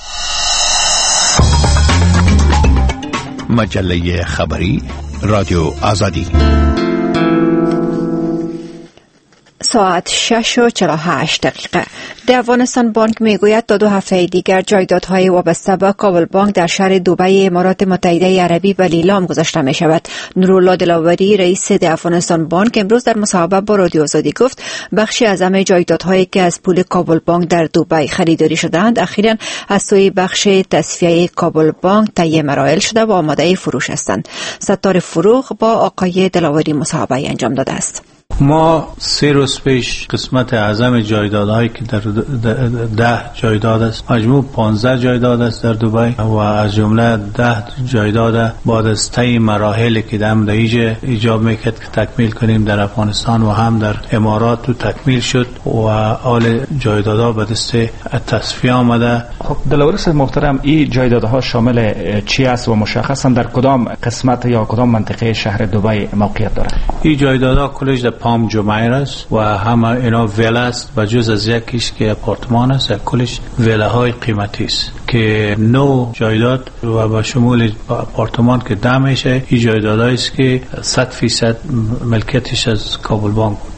Speaker 23: مجله خبری رادیو آزادی.
Speaker 9: ساعت شش و چهل و هشت دقیقه. در افغانستان بانک میگوید تا دو هفته دیگر جایدادهای وابسته به کابل بانک در شهر دبی امارات متحده عربی به لیلام گذاشته می شود. نورالله دلاوری رئیس افغانستان بانک امروز در مصاحبه با رادیو آزادی گفت بخشی از همه جایدادهایی که از پول کابل بانک در دبی خریداری شده‌اند اخیراً از سوی بخش تصفیه کابل بانک تهیه مراحل شده و آماده فروش هستند. ستار فروغ با آقای دلاوری مصاحبه انجام داده است.
Speaker 5: ما سه روز پیش قسمت اعظم جایدادهایی که در ده جایداد است، مجموع پانزده جایداد است در دبی و از جمله ده جایداد بعد از طی مراحلی که دم دهیج ایجاب میکرد که تکمیل کنیم در افغانستان و هم در امارات تو تکمیل شد و آل جایدادها به دست تصفیه آمده.
Speaker 24: خب دلاوری محترم، این جایدادها شامل چی است و مشخصا در کدام قسمت یا کدام منطقه شهر دبی موقعیت دارد؟
Speaker 5: این جایدادها کلش در پام جمعیر است و همه اینا ویلا است و جز از یکیش که اپارتمان است کلش ویلاهای قیمتی است که نو جایداد و با شمول اپارتمان که ده میشه این جایدادهایی است که صد فیصد ملکیتش از کابل بانک بود.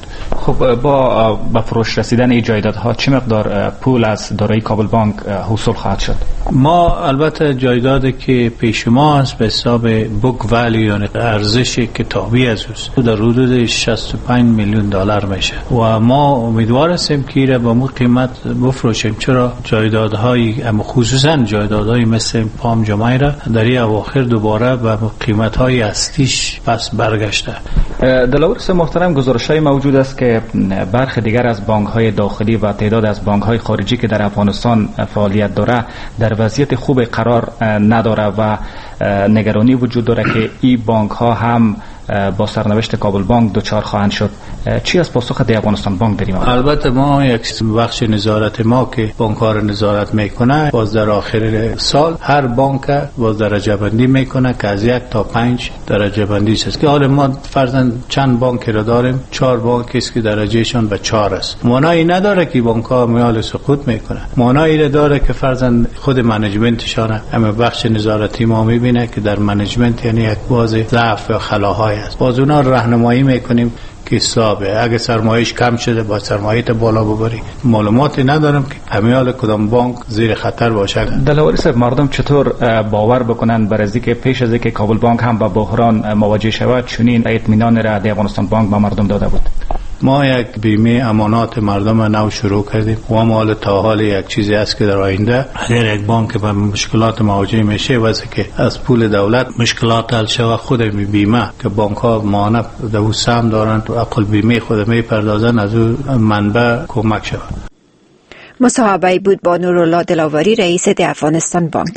Speaker 24: خب با به فروش رسیدن این جایدادها چه مقدار پول از دارایی کابل بانک حصول خواهد شد؟
Speaker 5: ما البته جایدادی که پیش ما است به حساب بوک ولی یعنی ارزش کتابی از اوست در حدود شصت و پنج میلیون دلار میشه و ما امیدوار هستیم که را با مو قیمت بفروشیم. چرا جایدادهای اما خصوصا جایدادهای مثل پام جمعی را در این اواخر دوباره به قیمت‌های اصلیش پس برگشته.
Speaker 24: دلاورس محترم، گزارش‌های موجود است که برخی دیگر از بانک‌های داخلی و تعداد از بانک‌های خارجی که در افغانستان فعالیت داره در وضعیت خوب قرار نداره و نگرانی وجود داره که این بانک‌ها هم با سرنوشت کابل بانک دوچار خواهند شد. چی از پاسخ دی افغانستان بانک داریم؟
Speaker 5: البته ما یک بخش نظارت ما که بانک‌ها را نظارت میکنه باز در آخر سال هر بانک باز درجه بندی میکنه که از یک تا پنج درجه بندی است که حالا ما فرضاً چند بانک را داریم، چهار بانک است که درجهشون به چهار است. معنی نداره که بانک‌ها میال سقوط میکنه، معنی داره که فرضاً خود منیجمنتشان اما بخش نظارتی ما میبینه که در منیجمنت یعنی یک باز ضعف و خلاهای است. باز اونا راهنمایی میکنیم که حسابه اگه سرمایه‌اش کم شده با سرمایه‌ت بالا ببری. معلوماتی ندارم که همیال کدام بانک زیر خطر باشه.
Speaker 24: دلاوری صاحب، مردم چطور باور بکنن بر از اینکه پیش از اینکه کابل بانک هم با بحران مواجه شود چنین اطمینان را دی افغانستان بانک به مردم داده بود؟
Speaker 5: ما یک بیمه امانات مردم نو شروع کردیم و ما حال تا حال یک چیزی است که در آینده اگر یک بانک به مشکلات مواجه میشه واسه که از پول دولت مشکلات حل شود خود می بیمه که بانک ها مانع دو سهم دارن و عقل بیمه خود می پردازن از اون منبع کمک شود.
Speaker 9: مصاحبه بود با نورالله دلاوری رئیس دی افغانستان بانک.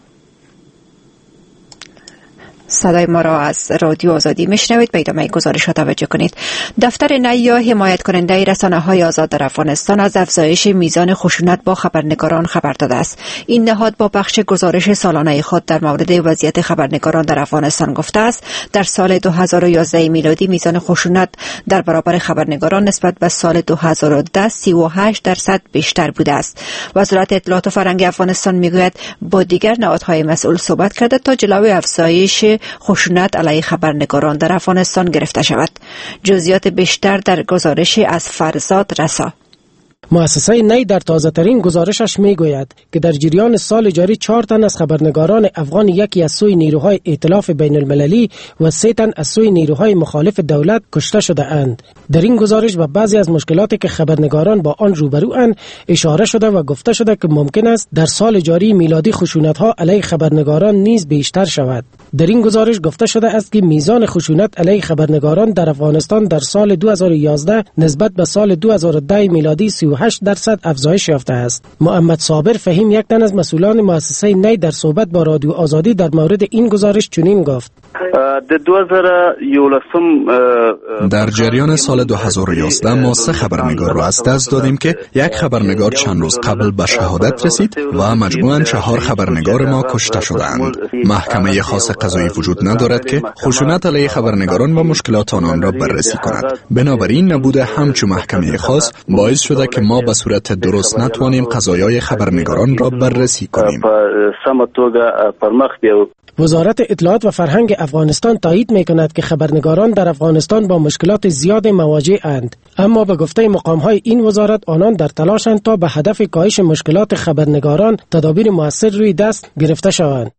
Speaker 9: صدای ما را از رادیو آزادی میشنوید. به ادامه گزارش ها توجه کنید. دفتر نی یا حمایت کننده رسانه‌های آزاد در افغانستان از افزایش میزان خشونت با خبرنگاران خبر داده است. این نهاد با بخش گزارش سالانه خود در مورد وضعیت خبرنگاران در افغانستان گفته است در سال دو هزار و یازده میلادی میزان خشونت در برابر خبرنگاران نسبت به سال دو هزار و ده سی و هشت درصد بیشتر بوده است. وزارت اطلاعات و فرهنگ افغانستان میگوید با دیگر نهادهای مسئول صحبت کرده تا جلوی افزایش خشونت علیه خبرنگاران در افغانستان گرفته شود. جزئیات بیشتر در گزارش از فرزاد رسا.
Speaker 1: مؤسسه نی در تازه ترین گزارشش می گوید که در جریان سال جاری چهار تن از خبرنگاران افغان یکی از سوی نیروهای ائتلاف بین المللی و سه تن از سوی نیروهای مخالف دولت کشته شده اند. در این گزارش و بعضی از مشکلاتی که خبرنگاران با آن روبرو اند اشاره شده و گفته شده که ممکن است در سال جاری میلادی خشونت ها علیه خبرنگاران نیز بیشتر شود. در این گزارش گفته شده است که میزان خشونت علیه خبرنگاران در افغانستان در سال دو هزار و یازده نسبت به سال دو هزار و ده میلادی سی و هشت درصد افزایش یافته است. محمد صابر فهیم یک تن از مسئولان مؤسسه نی در صحبت با رادیو آزادی در مورد این گزارش چنین گفت:
Speaker 10: در جریان سال دو هزار و یازده ما سه خبرنگار را از دست دادیم که یک خبرنگار چند روز قبل به شهادت رسید و مجموعاً چهار خبرنگار ما کشته شدند. محکمه خاص قضایی وجود ندارد که خشونت علیه خبرنگاران و مشکلات آنان را بررسی کند. بنابراین نبود همچون محکمه خاص باعث شده که ما به صورت درست نتوانیم قضایای خبرنگاران را بررسی کنیم.
Speaker 1: وزارت اطلاعات و فرهنگ افغانستان تایید می‌کند که خبرنگاران در افغانستان با مشکلات زیاد مواجه اند، اما به گفته مقام‌های این وزارت آنان در تلاشند تا به هدف کاهش مشکلات خبرنگاران تدابیر مؤثر روی دست گرفته شوند.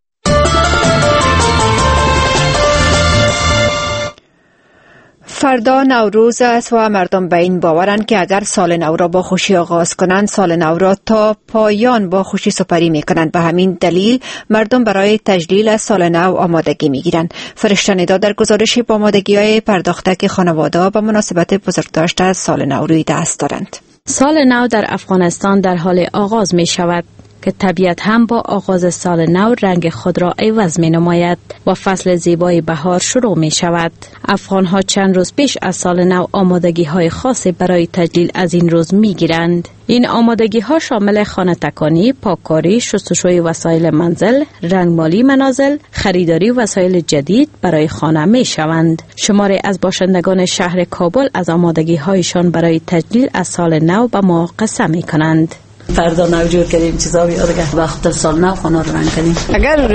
Speaker 9: فردا نوروز است و مردم به این باورند که اگر سال نو را با خوشی آغاز کنند سال نو را تا پایان با خوشی سپری می کنند. به همین دلیل مردم برای تجلیل از سال نو آمادگی می گیرند. فرشته ندا در گزارش با آمادگی های پرداخته که خانواده به مناسبت بزرگداشت از سال نو روی دست دارند.
Speaker 7: سال نو در افغانستان در حال آغاز می شود که طبیعت هم با آغاز سال نو رنگ خود را عوض می نماید و فصل زیبای بهار شروع می شود. افغان ها چند روز پیش از سال نو آمادگی های خاصی برای تجلیل از این روز می گیرند. این آمادگی ها شامل خانه تکانی، پاککاری، شستشوی وسایل منزل، رنگمالی منازل، خریداری وسایل جدید برای خانه می شوند. شماری از باشندگان شهر کابل از آمادگی هایشان برای تجلیل از سال نو به ما قسم می کنند.
Speaker 2: فردا نو جور کردیم چیزا بیادگه وقت سال نو خانه رو رنگ کنیم.
Speaker 3: اگر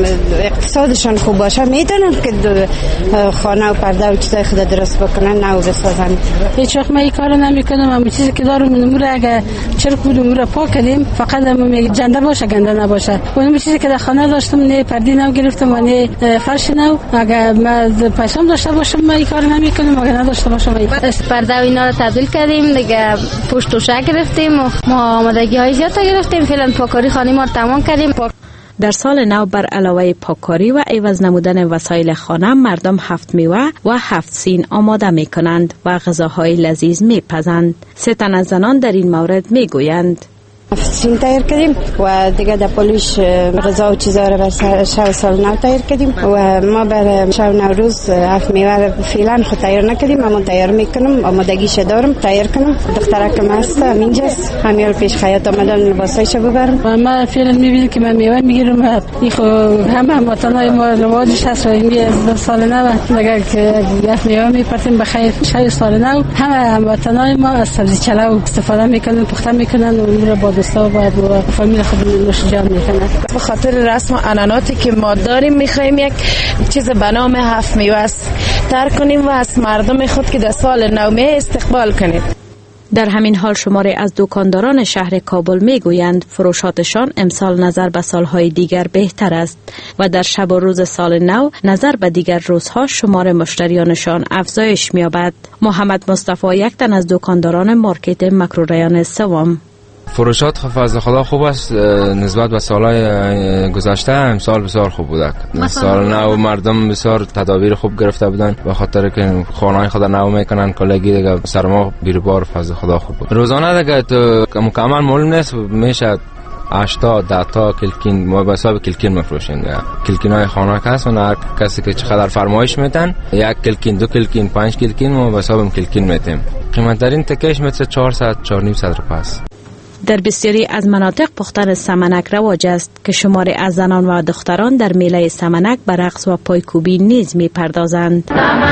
Speaker 3: اقتصادشان خوب باشه میتونن که خانه و پرده و چیزای خود درست بکنن نو بسازن.
Speaker 6: هیچ وقت من این کارو نمیکنم. اما چیزی که دارم نموره اگه چرک بود نموره پاک کردیم فقط هم جنده باشه گنده نباشه. اون چیزی که در خانه داشتم نه پرده نو گرفتم و نه فرش نو. اگه من پیسام داشته باشم من این کارو نمیکنم. اگه نداشته باشم
Speaker 13: پرده و اینا رو تبدیل کردیم دیگه پشت توشه گرفتیم ما آمادگی های زیاد گرفتیم. فعلا پاکاری خانه ما رو تمام کردیم.
Speaker 18: در سال نو بر علاوه پاککاری و عوض نمودن وسایل خانه مردم هفت میوه و هفت سین آماده می کنند و غذاهای لذیذ می پزند. سه تن از زنان در این مورد می گویند
Speaker 3: سین تایر کردیم و دیگه در پولیش غذا و چیزا رو بر شب سال نو تایر کردیم و ما بر شب نوروز هفت میوه فعلا خود تایر نکردیم اما تایر میکنم آمادگیش دارم تایر کنم. دخترکم هست اینجاست همیال پیش خیاط آمدن لباسایش ببرم
Speaker 6: و من فعلا میبینم که من میوه میگیرم. این خو همه هموطنای ما رواجش هست و این سال نو دیگه که هفت میوه میپرتیم بخیر شب سال نو همه هموطنای ما از سبزی چلو استفاده میکنن پخته میکنن و میره با دوستا و با فامیل خود نوش جان میکنن.
Speaker 22: به خاطر رسم و عنعناتی که ما داریم میخوایم یک چیز به نام هفت میوه تر کنیم و از مردم خود که در سال نو می استقبال کنیم.
Speaker 18: در همین حال شماری از دکانداران شهر کابل میگویند فروشاتشان امسال نظر به سالهای دیگر بهتر است و در شب و روز سال نو نظر به دیگر روزها شمار مشتریانشان افزایش می‌یابد. محمد مصطفی یک تن از دکانداران مارکت مکروریان سوم
Speaker 25: فروشات فضل خدا خوب است نسبت به سالهای گذشته. امسال بسیار خوب بود. سال نو مردم بسیار تدابیر خوب گرفته بودن به خاطر که خانه‌های خود نو میکنن کلگی دیگه سرما بیروبار فضل خدا خوب بود. روزانه دیگه تو مکمل معلوم نیست میشه هشتاد ده تا کلکین ما به حساب کلکین میفروشیم. کلکینای خانه هست و هر کسی که چقدر فرمایش میتن یک کلکین دو کلکین پنج کلکین ما به حساب کلکین میتیم. قیمت ترین تکش متر چهارصد چهار و نیم صد روپیه است.
Speaker 18: در بسیاری از مناطق پختن سمنک رواج است که شماری از زنان و دختران در میله سمنک به رقص و پایکوبی نیز می پردازند.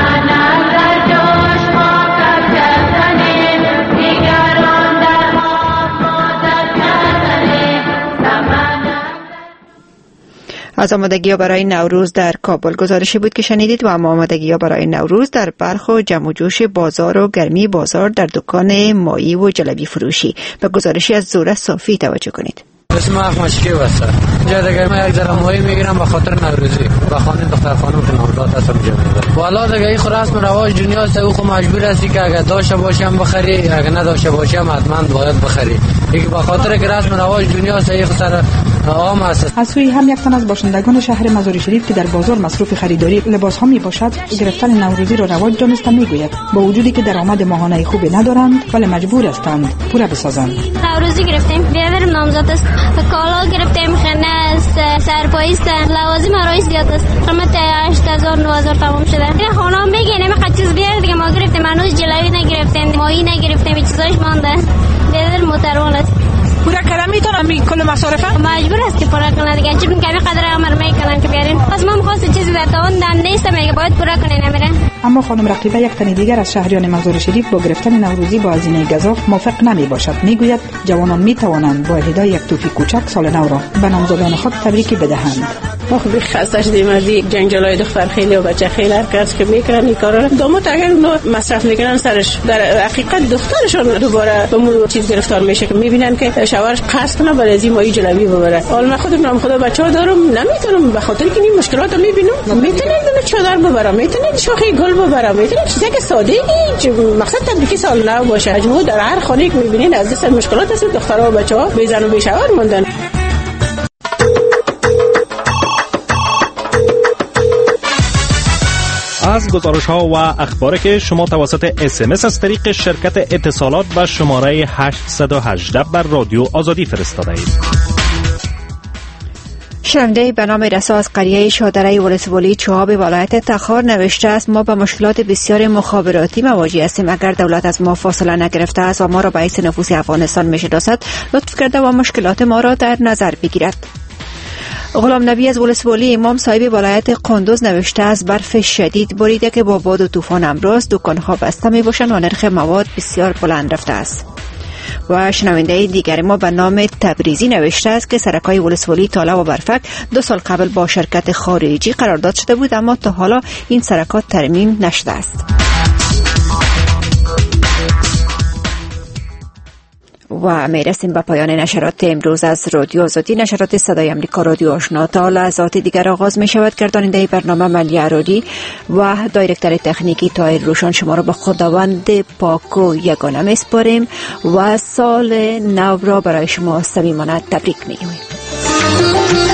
Speaker 9: از آمادگی‌ها برای نوروز در کابل گزارشی بود که شنیدید و اما آمادگی‌ها برای نوروز در بلخ و جمع و جوش بازار و گرمی بازار در دکان مایی و جلبی فروشی. به گزارشی از زوره صافی توجه کنید.
Speaker 28: اسم احمدشکی واسه اینجا دیگه ما یک ذره مایی میگیرم به خاطر نوروزی با خانه دختر خانم که نوروز هستم اینجا میگیرم. والا دیگه این خود رسم رواج دنیا است. او خود مجبور هستی که اگه داشته باشم بخری اگه نداشته باشم حتما باید بخری. این به خاطر که رسم رواج دنیا است. این خسر عام است.
Speaker 29: از سوی هم یک تن از باشندگان شهر مزار شریف که در بازار مصروف خریداری لباس ها می باشد گرفتن نوروزی را رواج دانسته میگوید با وجودی که درآمد ماهانه خوبی ندارند ولی مجبور هستند پوره بسازند.
Speaker 13: نوروزی گرفتیم بیاوریم نامزد است کالا گرفتیم خنه است سرپایی است لوازم آرایشی زیاد است قیمت هشت هزار نه هزار تمام شده. این خانم میگه نمیخواد چیز بیاره دیگه ما گرفتیم هنوز جلوی نگرفتیم ماهی نگرفتیم چیزاش مانده بیادر مترون است.
Speaker 29: پورا کردن میتونم می کل مصارفه
Speaker 13: مجبور است که پورا کنه دیگه چون کمی قدر عمر میکنن که بیارین پس ما می‌خواستیم چیزی در توان دن نیست میگه باید پورا کنه نمیره.
Speaker 29: اما خانم رقیبه یک تن دیگر از شهریان مزار شریف با گرفتن نوروزی با هزینه گزاف موافق نمی باشد. میگوید جوانان می توانند با هدیه یک توفی کوچک سال نو را به نامزدان خود تبریک بدهند.
Speaker 6: ما خب خسته شدیم از این جنجالای دختر خیلی و بچه خیلی هر کس که میکنن این کارا داماد اگر اونو مصرف میکنن سرش در حقیقت دخترشون دوباره به مو چیز گرفتار میشه که میبینن که شوهرش قصد کنه برای از این مایی جلبی ببره. حالا من خودم نام خدا بچه‌ها دارم نمیتونم به خاطر که این مشکلات میبینم میتونم دونه چادر ببرم میتونم شاخه گل ببرم میتونم چیزی که ساده ای مقصد تبریک سال نو باشه. مجموع در هر خانه که میبینین از دست مشکلات است دخترها و بچه‌ها به زن و به شوهر موندن.
Speaker 30: از گزارش ها و اخباری که شما توسط اس ام اس از طریق شرکت اتصالات به شماره هشت یک هشت بر رادیو آزادی فرستاده اید.
Speaker 9: شنونده به نام رسا از قریه شادره ولسوالی چواب ولایت تخار نوشته است ما با مشکلات بسیار مخابراتی مواجه هستیم. اگر دولت از ما فاصله نگرفته است و ما را به حیث نفوس افغانستان میشناسد لطف کرده و مشکلات ما را در نظر بگیرد. غلام نبی از ولسوالی امام صاحب ولایت قندوز نوشته است برف شدید بریده که با باد و طوفان امروز دکان‌ها بسته می‌باشند و نرخ مواد بسیار بلند رفته است. و شنونده دیگر ما به نام تبریزی نوشته است که سرکای ولسوالی تاله و برفک دو سال قبل با شرکت خارجی قرارداد شده بود، اما تا حالا این سرکات ترمیم نشده است. و میرسیم به پایان نشرات امروز از رادیو آزادی. نشرات صدای امریکا رادیو آشنا تا لحظات دیگر آغاز می شود. گرداننده برنامه ملی عرادی و دایرکتور تکنیکی طاهر روشن شما را به خداوند پاک و یگانه می سپاریم و سال نو را برای شما صمیمانه تبریک می گوییم.